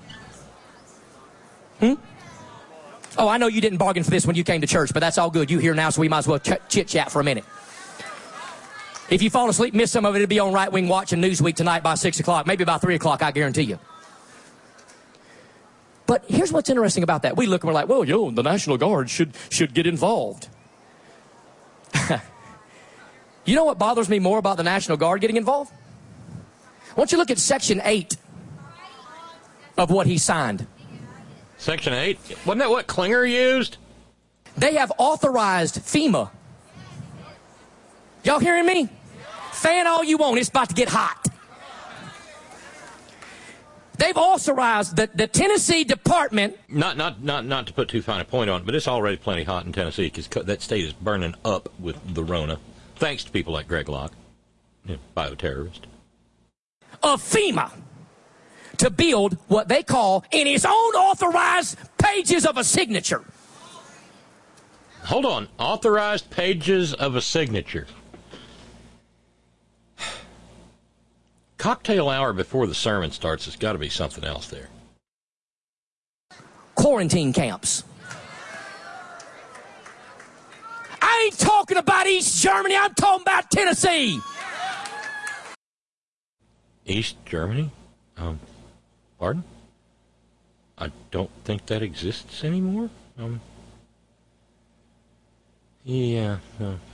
Hmm? Oh, I know you didn't bargain for this when you came to church, but that's all good. You here now, so we might as well ch- chit-chat for a minute. If you fall asleep, miss some of it, it'll be on Right Wing Watch and Newsweek tonight by six o'clock, maybe by three o'clock, I guarantee you. But here's what's interesting about that. We look and we're like, well, yo, the National Guard should, should get involved. You know what bothers me more about the National Guard getting involved? Why don't you look at Section eight of what he signed? Section eight? Wasn't that what Klinger used? They have authorized FEMA. Y'all hearing me? Fan all you want. It's about to get hot. They've authorized the, the Tennessee Department. Not, not, not, not to put too fine a point on it, but it's already plenty hot in Tennessee because that state is burning up with the Rona, thanks to people like Greg Locke, you know, bioterrorist. Of FEMA to build what they call in his own authorized pages of a signature. Hold on, authorized pages of a signature. Cocktail hour before the sermon starts, there's got to be something else there. Quarantine camps. I ain't talking about East Germany, I'm talking about Tennessee. East Germany? Um, pardon? I don't think that exists anymore. Um, yeah. Uh, uh.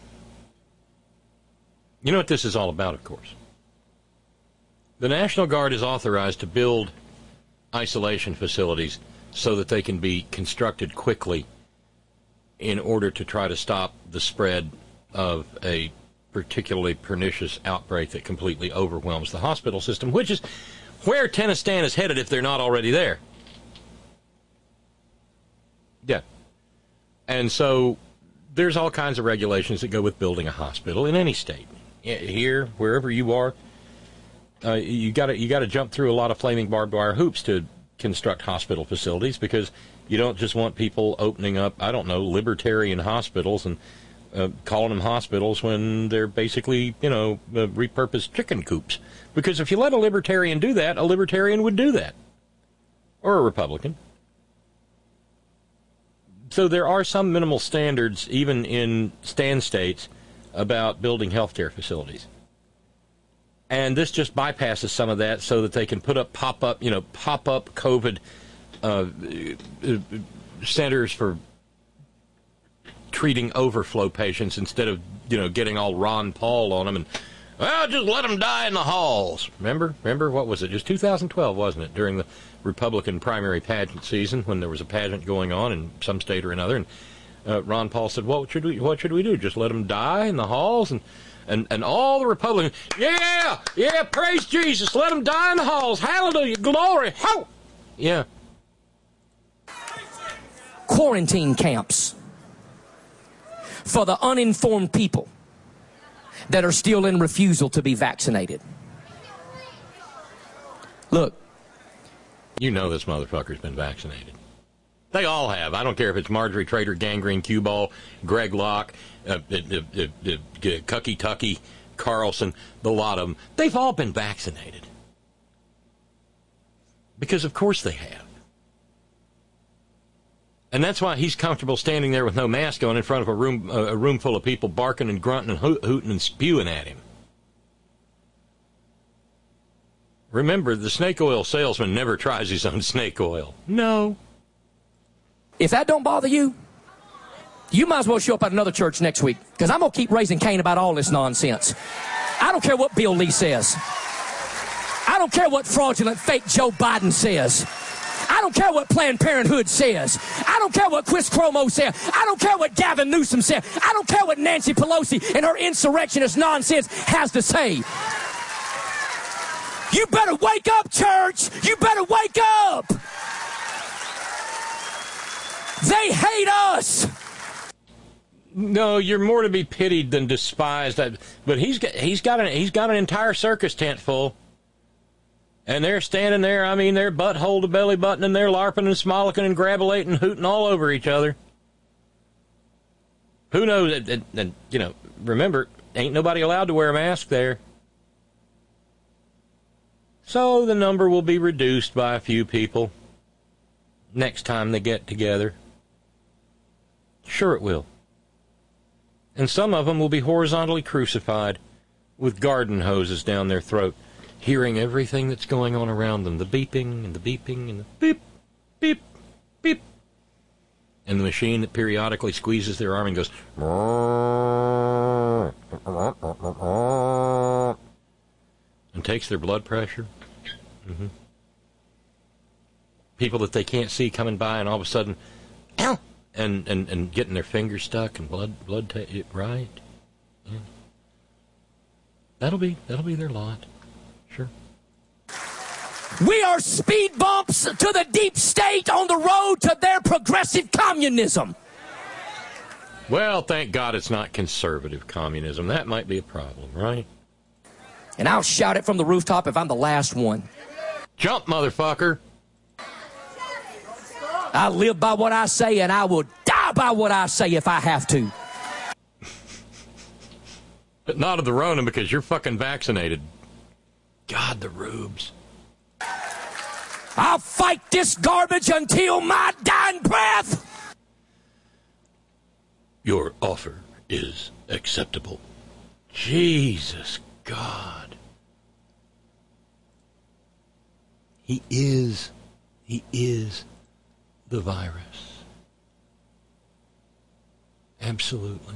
You know what this is all about, of course. The National Guard is authorized to build isolation facilities so that they can be constructed quickly in order to try to stop the spread of a particularly pernicious outbreak that completely overwhelms the hospital system, which is where Tennistan is headed if they're not already there. Yeah. And so there's all kinds of regulations that go with building a hospital in any state. Here, wherever you are, uh, you got to you got to jump through a lot of flaming barbed wire hoops to construct hospital facilities, because you don't just want people opening up, I don't know, libertarian hospitals and uh, calling them hospitals when they're basically, you know, uh, repurposed chicken coops. Because if you let a libertarian do that, a libertarian would do that. Or a Republican. So there are some minimal standards, even in stand states, about building healthcare facilities. And this just bypasses some of that so that they can put up pop-up, you know, pop-up COVID uh, centers for treating overflow patients instead of, you know, getting all Ron Paul on them and, well, just let them die in the halls. Remember? Remember, what was it? Just two thousand twelve, wasn't it? During the Republican primary pageant season, when there was a pageant going on in some state or another, and uh, Ron Paul said, what should we, what should we do? Just let them die in the halls? And And and all the Republicans, yeah, yeah, praise Jesus, let them die in the halls, hallelujah, glory, ho! Yeah. Quarantine camps for the uninformed people that are still in refusal to be vaccinated. Look. You know this motherfucker's been vaccinated. They all have. I don't care if it's Marjorie Trader, Gangrene, Cue Ball, Greg Locke, uh, uh, uh, uh, uh, Cucky Tucky, Carlson, the lot of them. They've all been vaccinated. Because of course they have. And that's why he's comfortable standing there with no mask on in front of a room, uh, a room full of people barking and grunting and ho- hooting and spewing at him. Remember, the snake oil salesman never tries his own snake oil. No. If that don't bother you, you might as well show up at another church next week, because I'm going to keep raising Cain about all this nonsense. I don't care what Bill Lee says. I don't care what fraudulent fake Joe Biden says. I don't care what Planned Parenthood says. I don't care what Chris Cuomo says. I don't care what Gavin Newsom says. I don't care what Nancy Pelosi and her insurrectionist nonsense has to say. You better wake up, church! You better wake up! They hate us! No, you're more to be pitied than despised. But he's got he's got an he's got an entire circus tent full, and they're standing there. I mean, they're butthole to belly button, and they're larping and smolicking and grabulating and hooting all over each other. Who knows? And, and, and you know, remember, ain't nobody allowed to wear a mask there. So the number will be reduced by a few people next time they get together. Sure it will. And some of them will be horizontally crucified with garden hoses down their throat, hearing everything that's going on around them, the beeping and the beeping and the beep, beep, beep. And the machine that periodically squeezes their arm and goes, and takes their blood pressure. Mm-hmm. People that they can't see coming by, and all of a sudden, ow! And, and, and getting their fingers stuck and blood, blood ta- right? Yeah. That'll be that'll be their lot. Sure. We are speed bumps to the deep state on the road to their progressive communism. Well, thank God it's not conservative communism. That might be a problem, right? And I'll shout it from the rooftop if I'm the last one. Jump, motherfucker. I live by what I say, and I will die by what I say if I have to. But not of the Rona, because you're fucking vaccinated. God, the rubes. I'll fight this garbage until my dying breath. Your offer is acceptable. Jesus God. He is, he is the virus. Absolutely.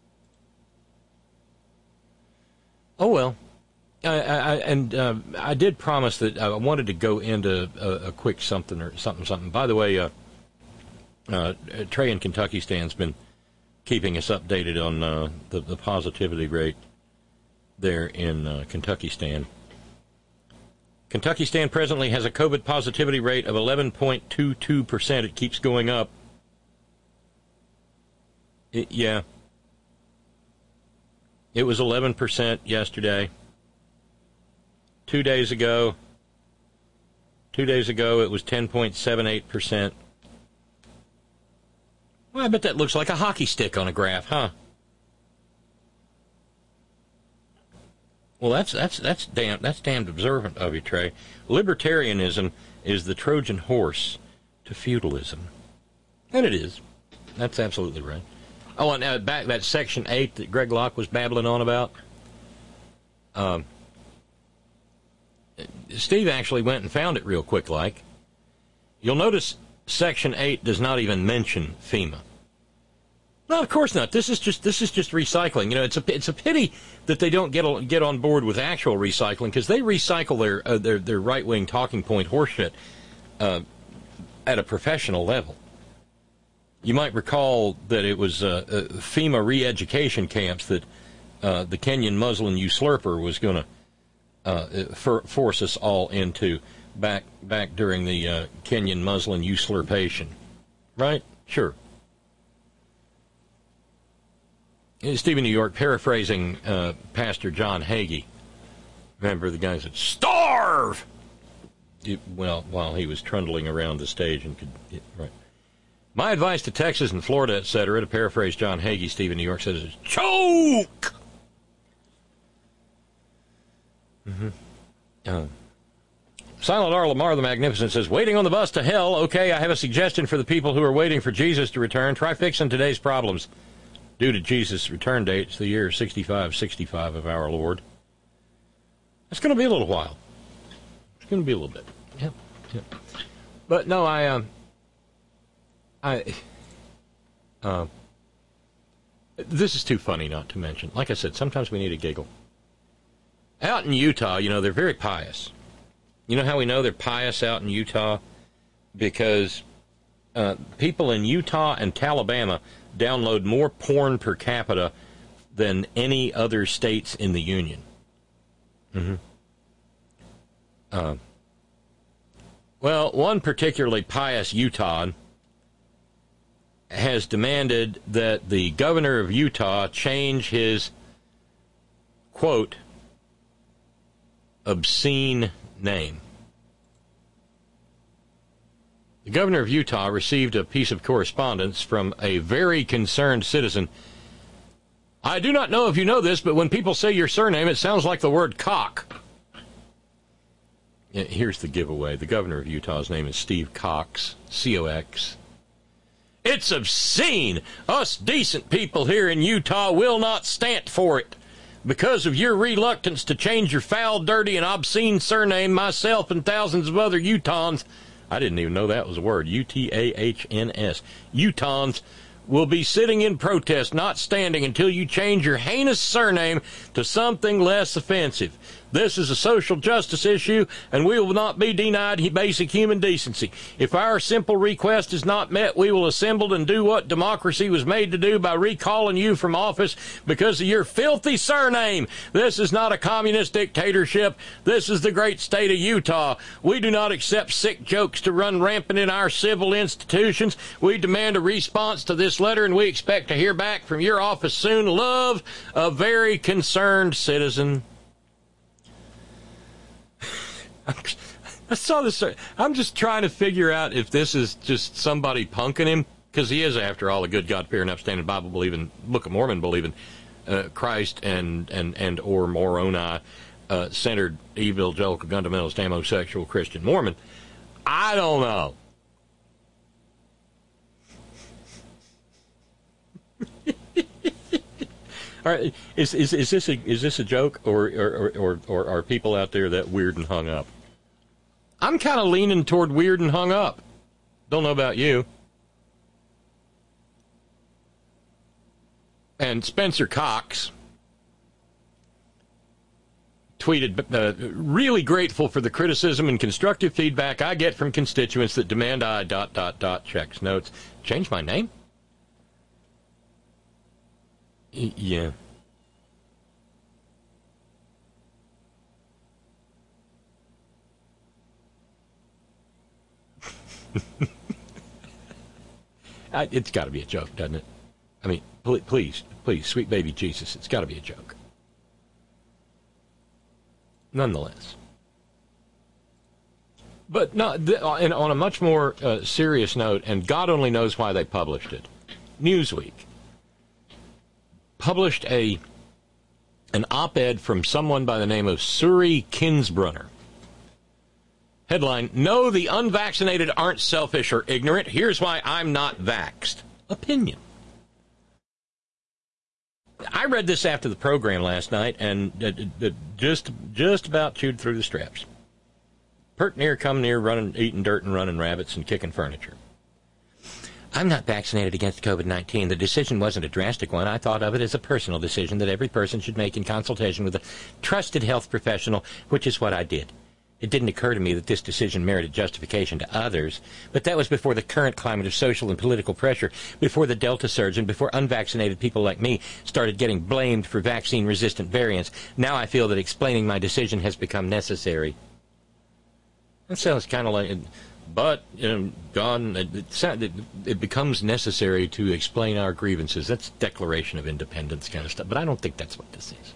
Oh, well. I, I, and uh, I did promise that I wanted to go into a, a quick something or something, something. By the way, uh, uh, Trey in Kentucky Stan's been keeping us updated on uh, the, the positivity rate there in uh, Kentucky Stan. Kentucky Stan presently has a COVID positivity rate of eleven point two two percent. It keeps going up. It, yeah. It was eleven percent yesterday. Two days ago, two days ago it was ten point seven eight percent. Well, I bet that looks like a hockey stick on a graph, huh? Well, that's that's that's damn that's damned observant of you, Trey. Libertarianism is the Trojan horse to feudalism, and it is. That's absolutely right. Oh, and uh, back that Section eight that Greg Locke was babbling on about. Um, Steve actually went and found it real quick, like. You'll notice Section eight does not even mention FEMA. No, of course not. This is just this is just recycling. You know, it's a it's a pity that they don't get get on board with actual recycling, because they recycle their uh, their their right wing talking point horseshit uh, at a professional level. You might recall that it was uh, uh, FEMA re-education camps that uh, the Kenyan Muslim usurper was going to uh, for, force us all into back back during the uh, Kenyan Muslim usurpation, right? Sure. Stephen New York, paraphrasing uh, Pastor John Hagee. Remember the guy said, "Starve!" It, well, while he was trundling around the stage and could, it, right. My advice to Texas and Florida, et cetera, to paraphrase John Hagee, Stephen New York says, is choke! Mm-hmm. Uh, Silent R. Lamar the Magnificent says, waiting on the bus to hell. Okay, I have a suggestion for the people who are waiting for Jesus to return. Try fixing today's problems. Due to Jesus' return date, it's the year sixty-five sixty-five of our Lord. It's going to be a little while. It's going to be a little bit. Yeah, yeah. But no, I, um, I, uh, this is too funny not to mention. Like I said, sometimes we need a giggle. Out in Utah, you know, they're very pious. You know how we know they're pious out in Utah? Because uh, people in Utah and Alabama download more porn per capita than any other states in the Union. Mm-hmm. Uh, well, one particularly pious Utahn has demanded that the governor of Utah change his, quote, obscene name. The governor of Utah received a piece of correspondence from a very concerned citizen. I do not know if you know this, but when people say your surname, it sounds like the word cock. Here's the giveaway. The governor of Utah's name is Steve Cox, C O X. It's obscene. Us decent people here in Utah will not stand for it. Because of your reluctance to change your foul, dirty, and obscene surname, myself and thousands of other Utahns, I didn't even know that was a word, U T A H N S, Utahns, will be sitting in protest, not standing until you change your heinous surname to something less offensive. This is a social justice issue, and we will not be denied basic human decency. If our simple request is not met, we will assemble and do what democracy was made to do by recalling you from office because of your filthy surname. This is not a communist dictatorship. This is the great state of Utah. We do not accept sick jokes to run rampant in our civil institutions. We demand a response to this letter, and we expect to hear back from your office soon. Love, a very concerned citizen. I saw this. I'm just trying to figure out if this is just somebody punking him, because he is, after all, a good, God-fearing, upstanding, Bible-believing, Book of Mormon believing, uh, Christ and and and or Moroni uh, centered evangelical fundamentalist homosexual Christian Mormon. I don't know. All right, is is is this a is this a joke, or or or, or are people out there that weird and hung up? I'm kind of leaning toward weird and hung up. Don't know about you. And Spencer Cox tweeted, uh, really grateful for the criticism and constructive feedback I get from constituents that demand I dot dot dot checks notes. Change my name? Y- yeah. I, it's got to be a joke, doesn't it? I mean, pl- please, please, sweet baby Jesus, it's got to be a joke. Nonetheless. But no, th- and on a much more uh, serious note, and God only knows why they published it, Newsweek published a an op-ed from someone by the name of Suri Kinsbrunner. Headline, no, the unvaccinated aren't selfish or ignorant. Here's why I'm not vaxxed. Opinion. I read this after the program last night and uh, uh, just just about chewed through the straps. Pert near, come near, running, eating dirt and running rabbits and kicking furniture. I'm not vaccinated against COVID nineteen. The decision wasn't a drastic one. I thought of it as a personal decision that every person should make in consultation with a trusted health professional, which is what I did. It didn't occur to me that this decision merited justification to others, but that was before the current climate of social and political pressure, before the Delta surge, and before unvaccinated people like me started getting blamed for vaccine-resistant variants. Now I feel that explaining my decision has become necessary. That sounds kind of like, but, you know, God, it, it, it becomes necessary to explain our grievances. That's Declaration of Independence kind of stuff, but I don't think that's what this is.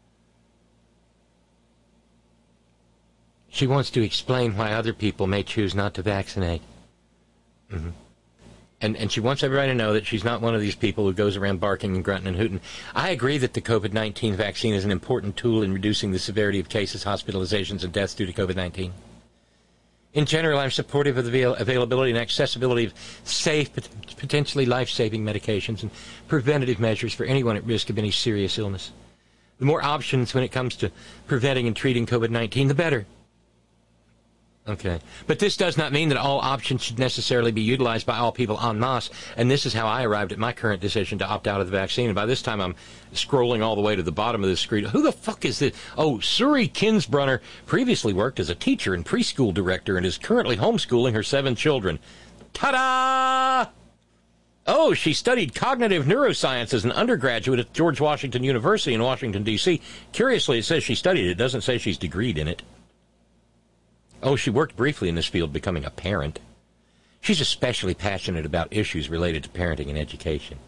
She wants to explain why other people may choose not to vaccinate. Mm-hmm. And and she wants everybody to know that she's not one of these people who goes around barking and grunting and hooting. I agree that the COVID nineteen vaccine is an important tool in reducing the severity of cases, hospitalizations, and deaths due to COVID nineteen. In general, I'm supportive of the avail- availability and accessibility of safe, potentially life-saving medications and preventative measures for anyone at risk of any serious illness. The more options when it comes to preventing and treating COVID nineteen, the better. Okay. But this does not mean that all options should necessarily be utilized by all people en masse, and this is how I arrived at my current decision to opt out of the vaccine. And by this time, I'm scrolling all the way to the bottom of this screen. Who the fuck is this? Oh, Suri Kinsbrunner previously worked as a teacher and preschool director and is currently homeschooling her seven children. Ta-da! Oh, she studied cognitive neuroscience as an undergraduate at George Washington University in Washington, D C Curiously, it says she studied it. It doesn't say she's degreed in it. Oh, she worked briefly in this field, becoming a parent. She's especially passionate about issues related to parenting and education.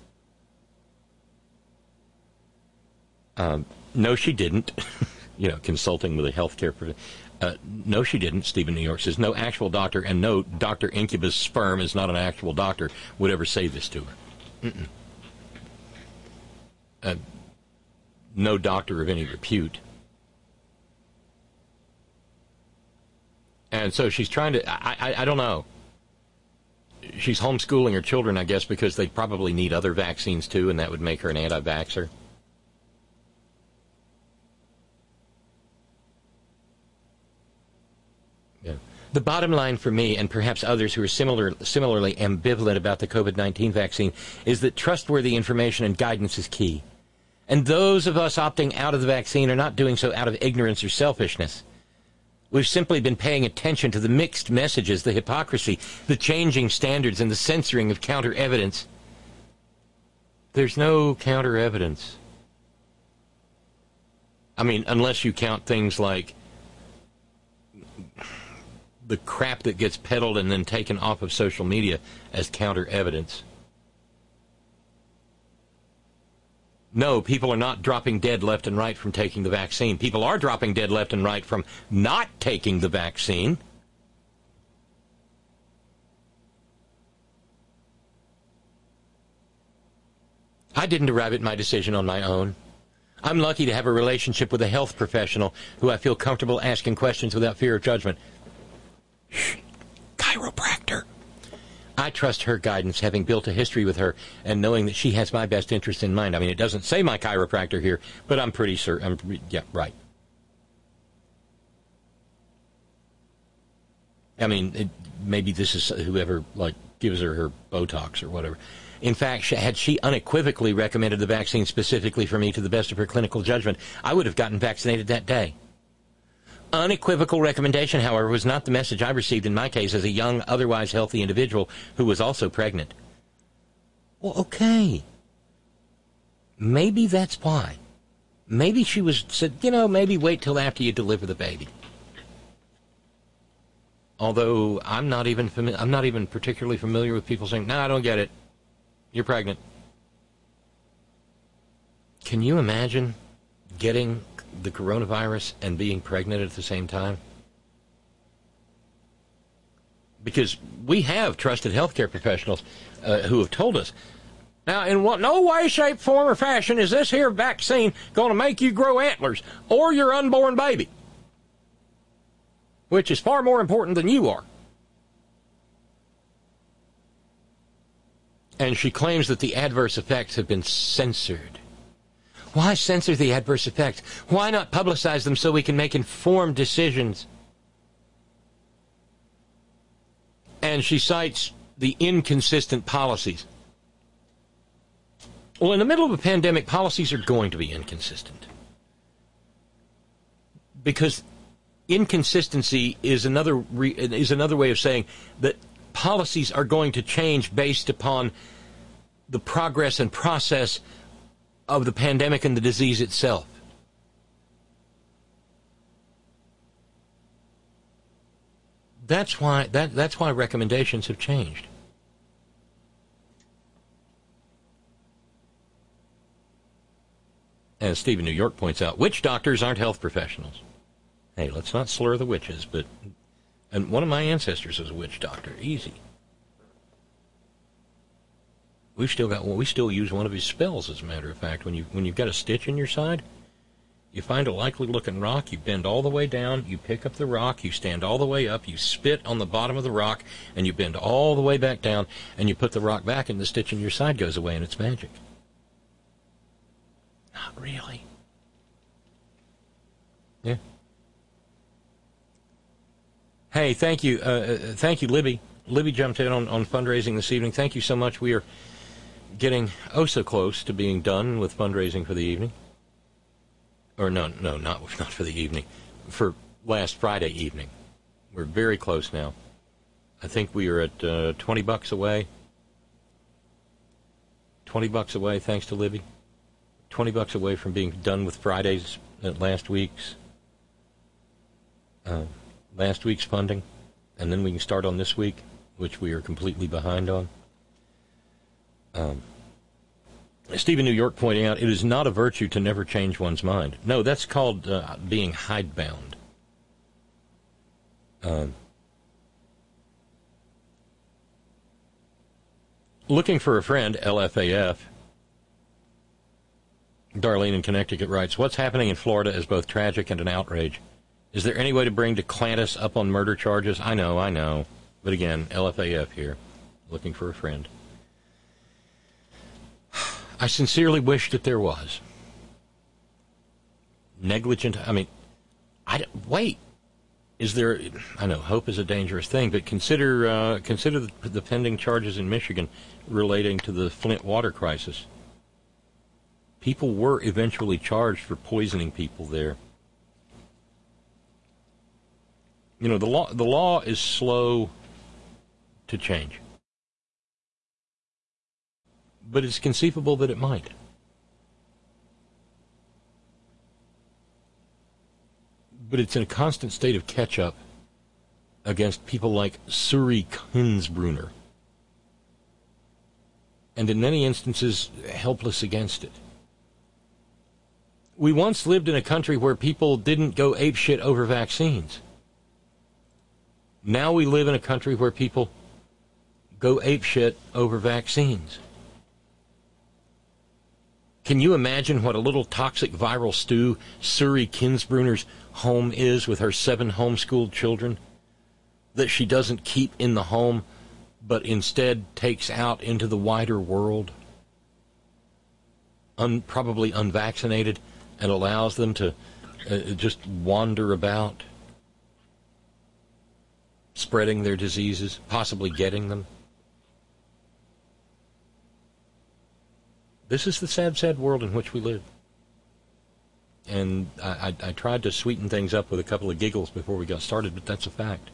Um, no, she didn't. You know, consulting with a healthcare provider. Uh, no, she didn't. Stephen New York says no actual doctor, and no, Doctor Incubus Sperm is not an actual doctor, would ever say this to her. Mm-mm. Uh, no doctor of any repute. And so she's trying to, I, I, I don't know. She's homeschooling her children, I guess, because they probably need other vaccines too, and that would make her an anti-vaxxer. Yeah. The bottom line for me, and perhaps others who are similar, similarly ambivalent about the COVID nineteen vaccine, is that trustworthy information and guidance is key. And those of us opting out of the vaccine are not doing so out of ignorance or selfishness. We've simply been paying attention to the mixed messages, the hypocrisy, the changing standards, and the censoring of counter-evidence. There's no counter-evidence. I mean, unless you count things like the crap that gets peddled and then taken off of social media as counter-evidence. No, people are not dropping dead left and right from taking the vaccine. People are dropping dead left and right from not taking the vaccine. I didn't arrive at my decision on my own. I'm lucky to have a relationship with a health professional who I feel comfortable asking questions without fear of judgment. Shh, chiropractor. I trust her guidance, having built a history with her and knowing that she has my best interest in mind. I mean, it doesn't say my chiropractor here, but I'm pretty certain. I'm, yeah, right. I mean, it, maybe this is whoever, like, gives her her Botox or whatever. In fact, had she unequivocally recommended the vaccine specifically for me to the best of her clinical judgment, I would have gotten vaccinated that day. Unequivocal recommendation, however, was not the message I received in my case as a young, otherwise healthy individual who was also pregnant. Well, okay. Maybe that's why. Maybe she was said, you know, maybe wait till after you deliver the baby. Although I'm not even fami- I'm not even particularly familiar with people saying, "No, I don't get it. You're pregnant." Can you imagine getting the coronavirus and being pregnant at the same time? Because we have trusted healthcare professionals uh, who have told us, now, in what no way, shape, form, or fashion is this here vaccine going to make you grow antlers or your unborn baby, which is far more important than you are. And she claims that the adverse effects have been censored. Why censor the adverse effects? Why not publicize them so we can make informed decisions? And she cites the inconsistent policies. Well, in the middle of a pandemic, policies are going to be inconsistent. Because inconsistency is another re- is another way of saying that policies are going to change based upon the progress and process of the pandemic and the disease itself. That's why that that's why recommendations have changed. As Stephen New York points out, witch doctors aren't health professionals. Hey, let's not slur the witches, but and one of my ancestors was a witch doctor. Easy. We've still got well, we still use one of his spells, as a matter of fact. When you when you've got a stitch in your side, you find a likely looking rock, you bend all the way down, you pick up the rock, you stand all the way up, you spit on the bottom of the rock, and you bend all the way back down, and you put the rock back, and the stitch in your side goes away, and it's magic. Not really. Yeah. Hey, thank you, uh, thank you, Libby. Libby jumped in on, on fundraising this evening. Thank you so much. We are getting oh so close to being done with fundraising for the evening. Or no, no, not not for the evening. For last Friday evening. We're very close now. I think we are at uh, twenty bucks away. twenty bucks away, thanks to Libby. twenty bucks away from being done with Friday's, uh, last week's, uh, last week's funding. And then we can start on this week, which we are completely behind on. Um, Stephen New York pointing out, it is not a virtue to never change one's mind. No, that's called uh, being hidebound. Um, looking for a friend, L F A F. Darlene in Connecticut writes, what's happening in Florida is both tragic and an outrage. Is there any way to bring DeClantis up on murder charges? I know, I know. But again, L F A F here, looking for a friend. I sincerely wish that there was. Negligent, I mean, I, wait. Is there, I know, hope is a dangerous thing, but consider uh, consider the, the pending charges in Michigan relating to the Flint water crisis. people were eventually charged for poisoning people there. You know, the law, the law is slow to change. But it's conceivable that it might. But it's in a constant state of catch-up against people like Suri Kinsbrunner. And in many instances, helpless against it. We once lived in a country where people didn't go apeshit over vaccines. Now we live in a country where people go apeshit over vaccines. Can you imagine what a little toxic viral stew Suri Kinsbrunner's home is with her seven homeschooled children that she doesn't keep in the home but instead takes out into the wider world, un, probably unvaccinated, and allows them to uh, just wander about, spreading their diseases, possibly getting them? This is the sad, sad world in which we live. And I, I, I tried to sweeten things up with a couple of giggles before we got started, but that's a fact.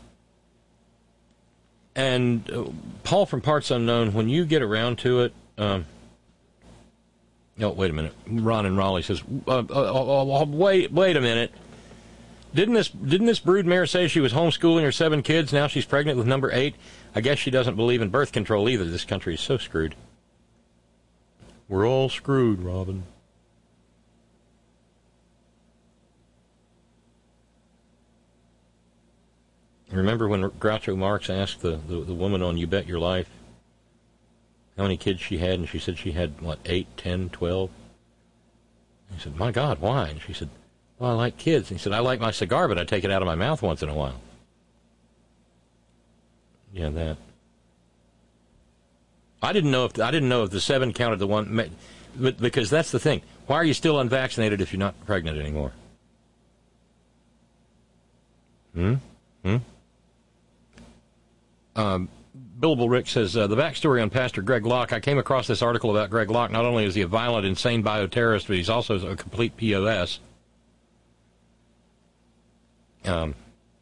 And uh, Paul from Parts Unknown, when you get around to it, um, no, wait a minute. Ron in Raleigh says, uh, uh, uh, wait, wait a minute. Didn't this didn't this broodmare say she was homeschooling her seven kids? Now she's pregnant with number eight. I guess she doesn't believe in birth control either. This country is so screwed. We're all screwed, Robin. Remember when Groucho Marx asked the, the, the woman on You Bet Your Life how many kids she had, and she said she had, what, eight, ten, twelve? He said, my God, why? And she said, well, I like kids. And he said, I like my cigar, but I take it out of my mouth once in a while. Yeah, that. I didn't know if I didn't know if the seven counted the one, but because that's the thing. Why are you still unvaccinated if you're not pregnant anymore? Hmm? Hmm? Um, Billable Rick says, uh, the backstory on Pastor Greg Locke. I came across this article about Greg Locke. Not only is he a violent, insane bioterrorist, but he's also a complete P O S. Um,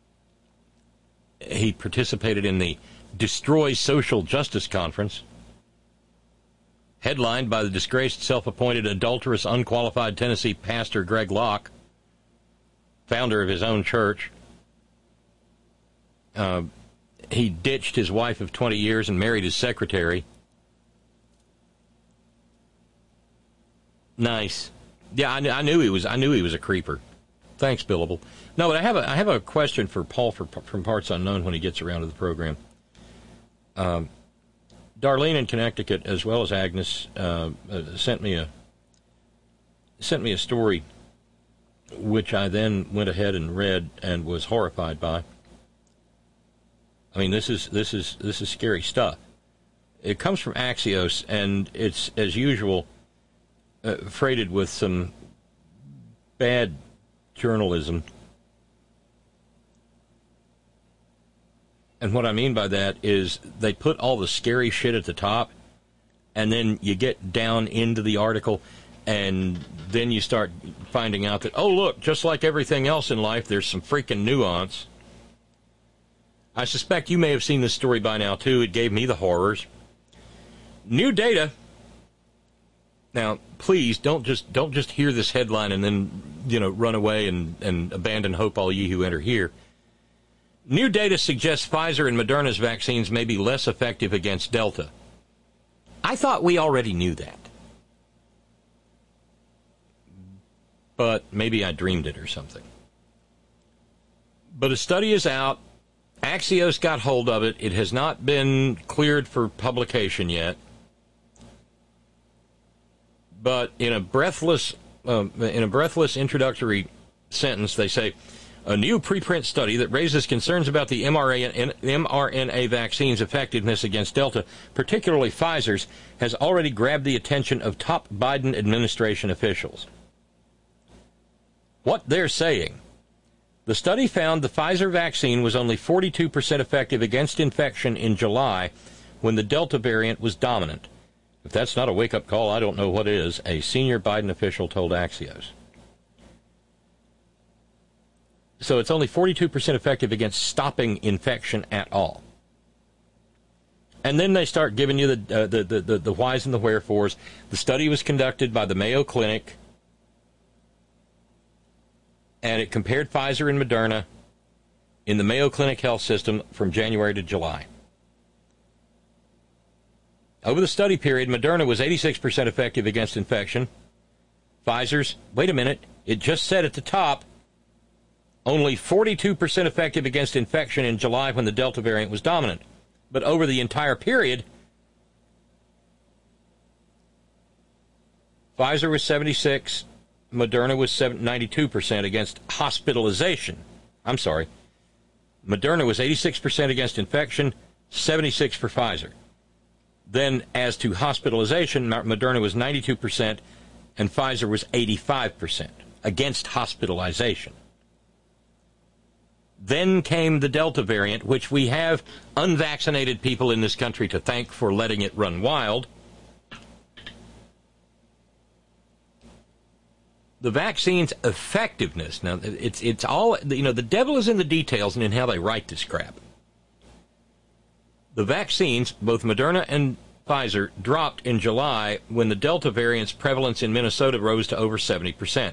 he participated in the Destroy Social Justice Conference, headlined by the disgraced, self-appointed, adulterous, unqualified Tennessee pastor Greg Locke, founder of his own church. Uh, he ditched his wife of twenty years and married his secretary. Nice. Yeah, I, I knew he was. I knew he was a creeper. Thanks, Billable. No, but I have a I have a question for Paul for, from Parts Unknown when he gets around to the program. Um, Darlene in Connecticut, as well as Agnes, uh, uh, sent me a sent me a story, which I then went ahead and read and was horrified by. I mean, this is this is this is scary stuff. It comes from Axios, and it's, as usual, uh, freighted with some bad journalism. And what I mean by that is they put all the scary shit at the top, and then you get down into the article, and then you start finding out that, oh, look, just like everything else in life, there's some freaking nuance. I suspect you may have seen this story by now, too. It gave me the horrors. New data. Now, please, don't just don't just hear this headline and then, you know, run away and, and abandon hope, all ye who enter here. New data suggests Pfizer and Moderna's vaccines may be less effective against Delta. I thought we already knew that. But maybe I dreamed it or something. But a study is out. Axios got hold of it. It has not been cleared for publication yet. But in a breathless, uh, in a breathless introductory sentence, they say, a new preprint study that raises concerns about the mRNA vaccine's effectiveness against Delta, particularly Pfizer's, has already grabbed the attention of top Biden administration officials. What they're saying: the study found the Pfizer vaccine was only forty-two percent effective against infection in July when the Delta variant was dominant. If that's not a wake-up call, I don't know what is, a senior Biden official told Axios. So it's only forty-two percent effective against stopping infection at all. And then they start giving you the, uh, the, the, the, the whys and the wherefores. The study was conducted by the Mayo Clinic, and it compared Pfizer and Moderna in the Mayo Clinic health system from January to July. Over the study period, Moderna was eighty-six percent effective against infection. Pfizer's, wait a minute, it just said at the top, only forty-two percent effective against infection in July when the Delta variant was dominant. But over the entire period, Pfizer was seventy-six, Moderna was ninety-two percent against hospitalization. I'm sorry. Moderna was eighty-six percent against infection, seventy-six for Pfizer. Then, as to hospitalization, Moderna was ninety-two percent and Pfizer was eighty-five percent against hospitalization. Then came the Delta variant, which we have unvaccinated people in this country to thank for letting it run wild. The vaccine's effectiveness, now it's it's all, you know, the devil is in the details and in how they write this crap. The vaccines, both Moderna and Pfizer, dropped in July when the Delta variant's prevalence in Minnesota rose to over seventy percent.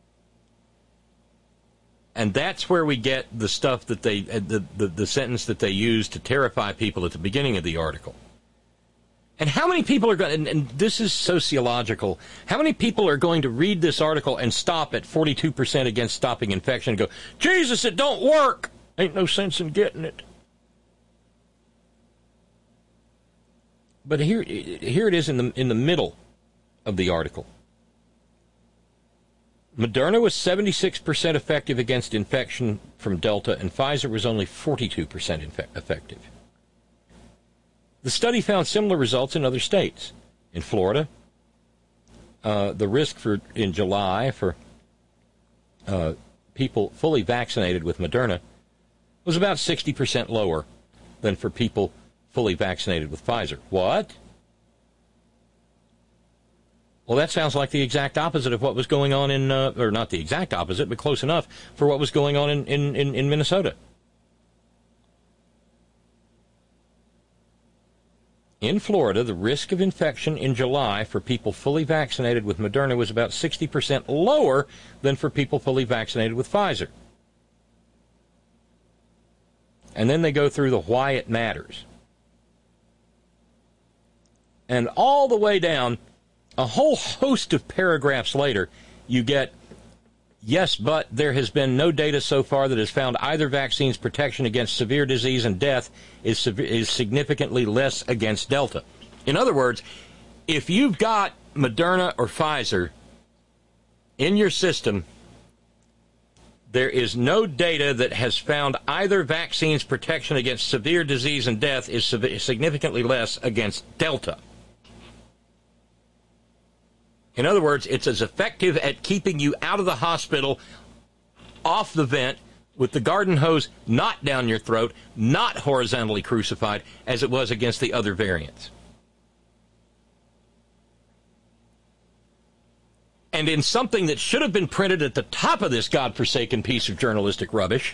And that's where we get the stuff that they, the, the, the sentence that they used to terrify people at the beginning of the article. And how many people are going, and, and this is sociological, how many people are going to read this article and stop at forty-two percent against stopping infection and go, Jesus, it don't work. Ain't no sense in getting it. But here, here it is in the in the middle of the article. Moderna was seventy-six percent effective against infection from Delta, and Pfizer was only forty-two percent infe- effective. The study found similar results in other states. In Florida, uh, the risk for in July for uh, people fully vaccinated with Moderna was about sixty percent lower than for people fully vaccinated with Pfizer. What? Well, that sounds like the exact opposite of what was going on in, uh, or not the exact opposite, but close enough for what was going on in, in, in, in Minnesota. In Florida, the risk of infection in July for people fully vaccinated with Moderna was about sixty percent lower than for people fully vaccinated with Pfizer. And then they go through the why it matters. And all the way down, a whole host of paragraphs later, you get, yes, but there has been no data so far that has found either vaccine's protection against severe disease and death is, is significantly less against Delta. In other words, if you've got Moderna or Pfizer in your system, there is no data that has found either vaccine's protection against severe disease and death is significantly less against Delta. In other words, it's as effective at keeping you out of the hospital, off the vent, with the garden hose not down your throat, not horizontally crucified, as it was against the other variants. And in something that should have been printed at the top of this godforsaken piece of journalistic rubbish,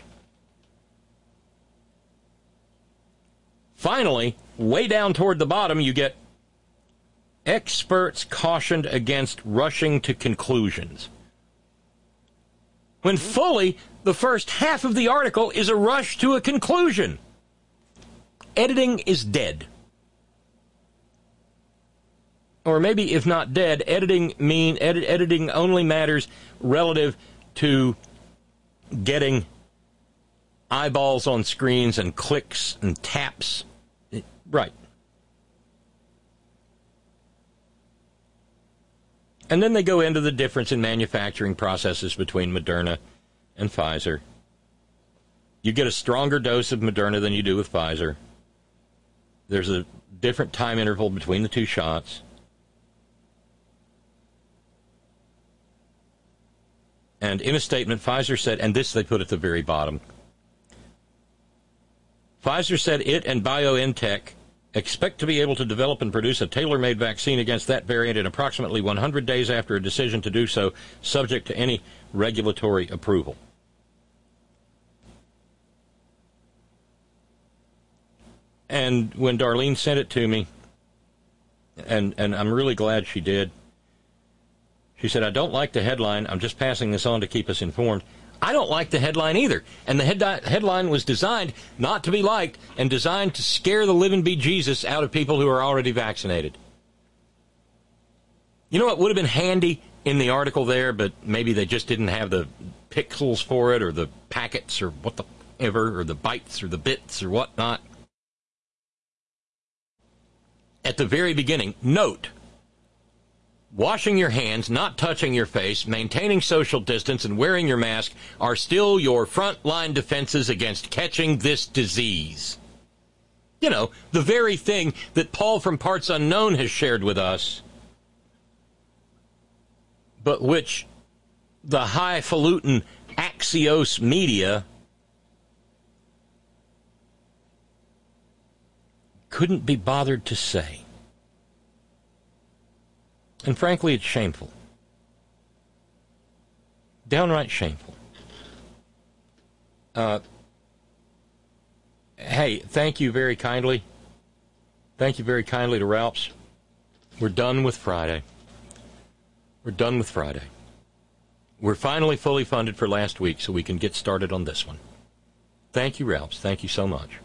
finally, way down toward the bottom, you get experts cautioned against rushing to conclusions. When fully, the first half of the article is a rush to a conclusion. Editing is dead. Or maybe, if not dead, editing mean edit, editing only matters relative to getting eyeballs on screens and clicks and taps. Right. And then they go into the difference in manufacturing processes between Moderna and Pfizer. You get a stronger dose of Moderna than you do with Pfizer. There's a different time interval between the two shots. And in a statement, Pfizer said, and this they put at the very bottom, Pfizer said it and BioNTech expect to be able to develop and produce a tailor-made vaccine against that variant in approximately one hundred days after a decision to do so, subject to any regulatory approval. And when Darlene sent it to me, and, and I'm really glad she did, she said, I don't like the headline. I'm just passing this on to keep us informed. I don't like the headline either. And the head- headline was designed not to be liked and designed to scare the living bejesus out of people who are already vaccinated. You know what would have been handy in the article there, but maybe they just didn't have the pixels for it or the packets or what the ever, or the bytes or the bits or whatnot. At the very beginning, note, washing your hands, not touching your face, maintaining social distance, and wearing your mask are still your frontline defenses against catching this disease. You know, the very thing that Paul from Parts Unknown has shared with us, but which the highfalutin Axios media couldn't be bothered to say. And frankly, it's shameful. Downright shameful. Uh, hey, thank you very kindly. Thank you very kindly to Ralphs. We're done with Friday. We're done with Friday. We're finally fully funded for last week, so we can get started on this one. Thank you, Ralphs. Thank you so much.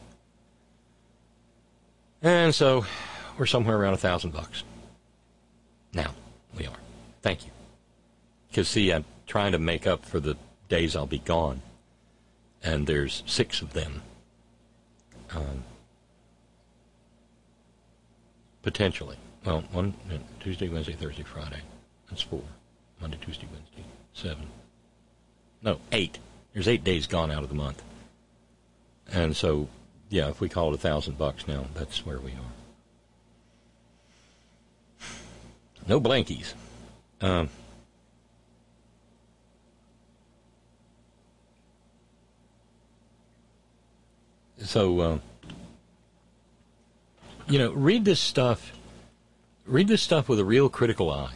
And so, we're somewhere around a thousand bucks. Now, we are. Thank you. Because, see, I'm trying to make up for the days I'll be gone. And there's six of them. Um, potentially. Well, one, Tuesday, Wednesday, Thursday, Friday. That's four. Monday, Tuesday, Wednesday. Seven. No, eight. There's eight days gone out of the month. And so, yeah, if we call it a thousand bucks now, that's where we are. No blankies. Um, so, uh, you know, read this stuff. Read this stuff with a real critical eye.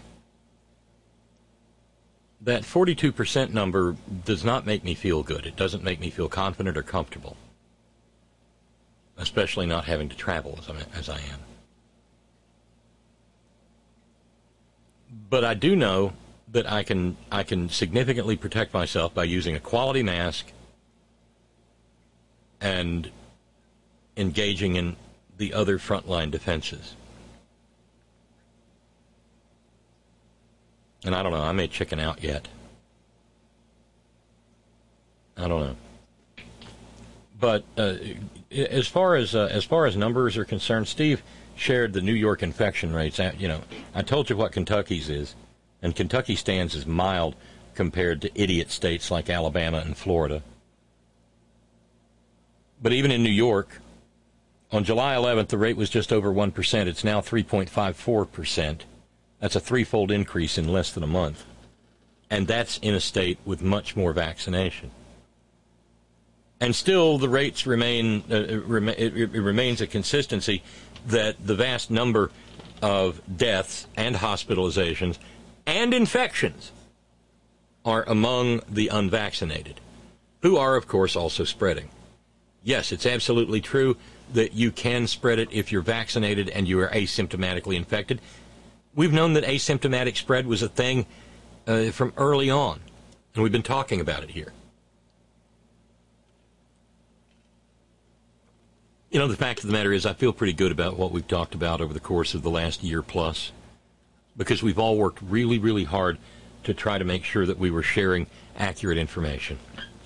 That forty-two percent number does not make me feel good. It doesn't make me feel confident or comfortable. Especially not having to travel as, I'm, as I am. But I do know that I can I can significantly protect myself by using a quality mask and engaging in the other frontline defenses. And I don't know, I may chicken out yet. I don't know. But uh, as far as uh, as far as numbers are concerned, Steve shared the New York infection rates. You know, I told you what Kentucky's is, and Kentucky stands as mild compared to idiot states like Alabama and Florida. But even in New York, on July eleventh, the rate was just over one percent. It's now three point five four percent. That's a threefold increase in less than a month. And that's in a state with much more vaccination. And still, the rates remain, uh, it, rem- it, it remains a consistency that the vast number of deaths and hospitalizations and infections are among the unvaccinated, who are, of course, also spreading. Yes, it's absolutely true that you can spread it if you're vaccinated and you are asymptomatically infected. We've known that asymptomatic spread was a thing uh, from early on, and we've been talking about it here. You know, the fact of the matter is I feel pretty good about what we've talked about over the course of the last year plus, because we've all worked really, really hard to try to make sure that we were sharing accurate information.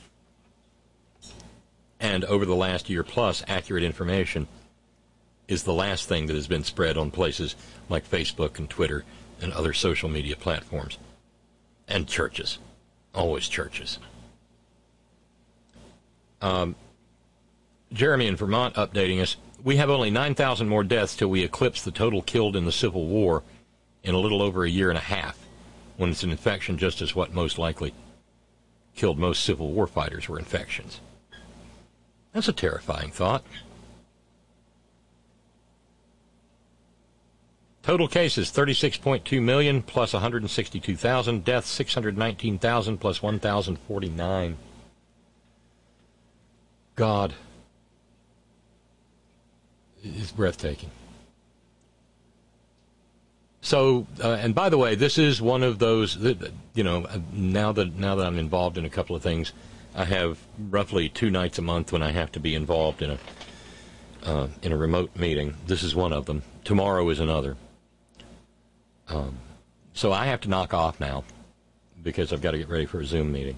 And over the last year plus, accurate information is the last thing that has been spread on places like Facebook and Twitter and other social media platforms. And churches. Always churches. Um, Jeremy in Vermont updating us. We have only nine thousand more deaths till we eclipse the total killed in the Civil War in a little over a year and a half, when it's an infection just as what most likely killed most Civil War fighters were infections. That's a terrifying thought. Total cases, thirty-six point two million plus one hundred sixty-two thousand. Deaths, six hundred nineteen thousand plus one thousand forty-nine. God is breathtaking. So, uh, and by the way, this is one of those that, you know, now that now that I'm involved in a couple of things, I have roughly two nights a month when I have to be involved in a uh, in a remote meeting. This is one of them. Tomorrow is another. Um, so I have to knock off now because I've got to get ready for a Zoom meeting.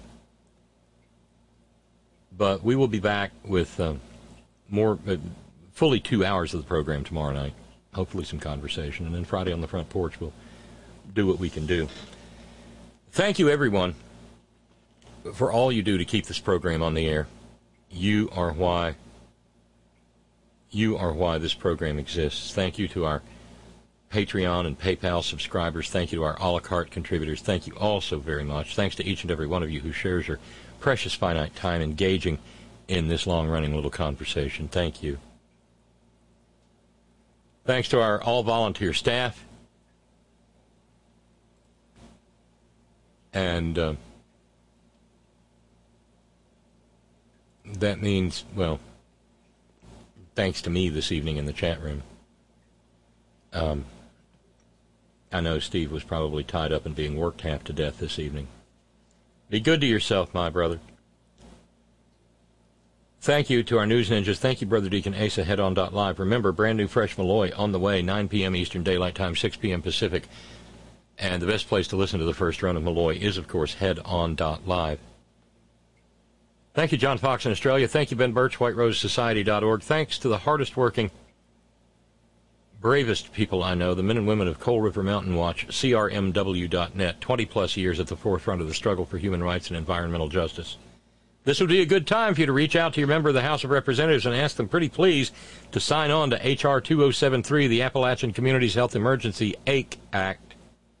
But we will be back with uh, more, uh, fully two hours of the program tomorrow night. Hopefully some conversation. And then Friday on the front porch we'll do what we can do. Thank you, everyone, for all you do to keep this program on the air. You are why, you are why this program exists. Thank you to our Patreon and PayPal subscribers. Thank you to our a la carte contributors. Thank you all so very much. Thanks to each and every one of you who shares your precious finite time engaging in this long-running little conversation. Thank you. Thanks to our all-volunteer staff. And uh, that means, well, thanks to me this evening in the chat room. Um, I know Steve was probably tied up and being worked half to death this evening. Be good to yourself, my brother. Thank you to our news ninjas. Thank you, Brother Deacon Asa, head on dot live. Remember, brand new Fresh Malloy on the way, nine p.m. Eastern Daylight Time, six p.m. Pacific. And the best place to listen to the first run of Malloy is, of course, head on dot live. Thank you, John Fox in Australia. Thank you, Ben Birch, white rose society dot org. Thanks to the hardest working, bravest people I know, the men and women of Coal River Mountain Watch, C R M W dot net, twenty-plus years at the forefront of the struggle for human rights and environmental justice. This would be a good time for you to reach out to your member of the House of Representatives and ask them, pretty please, to sign on to H R two oh seven three, the Appalachian Communities Health Emergency A C E Act.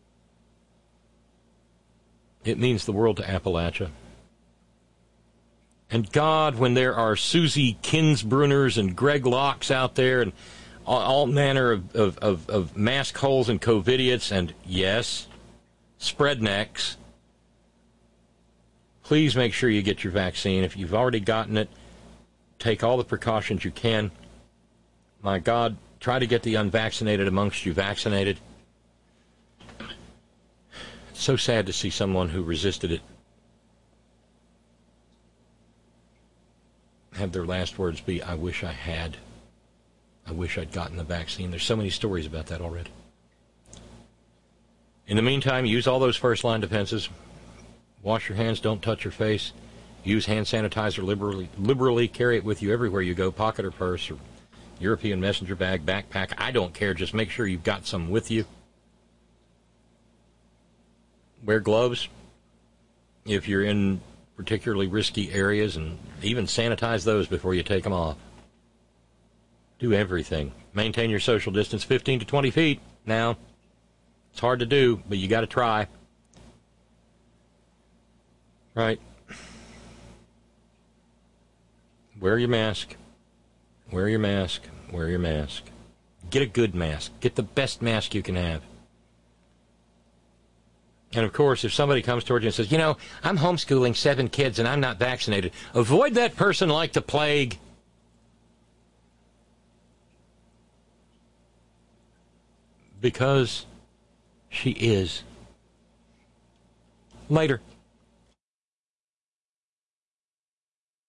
It means the world to Appalachia. And God, when there are Susie Kinsbruners and Greg Locks out there and all, all manner of, of, of, of mask holes and COVIDiots and, yes, spreadnecks, please make sure you get your vaccine. If you've already gotten it, take all the precautions you can. My God, try to get the unvaccinated amongst you vaccinated. It's so sad to see someone who resisted it have their last words be, I wish I had. I wish I'd gotten the vaccine. There's so many stories about that already. In the meantime, use all those first-line defenses. Wash your hands, don't touch your face. Use hand sanitizer liberally, liberally. Carry it with you everywhere you go, pocket or purse or European messenger bag, backpack. I don't care. Just make sure you've got some with you. Wear gloves if you're in particularly risky areas, and even sanitize those before you take them off. Do everything. Maintain your social distance, fifteen to twenty feet. Now, it's hard to do, but you got to try. Right. Wear your mask. Wear your mask. Wear your mask. Get a good mask. Get the best mask you can have. And, of course, if somebody comes towards you and says, you know, I'm homeschooling seven kids and I'm not vaccinated, avoid that person like the plague. Because she is. Later.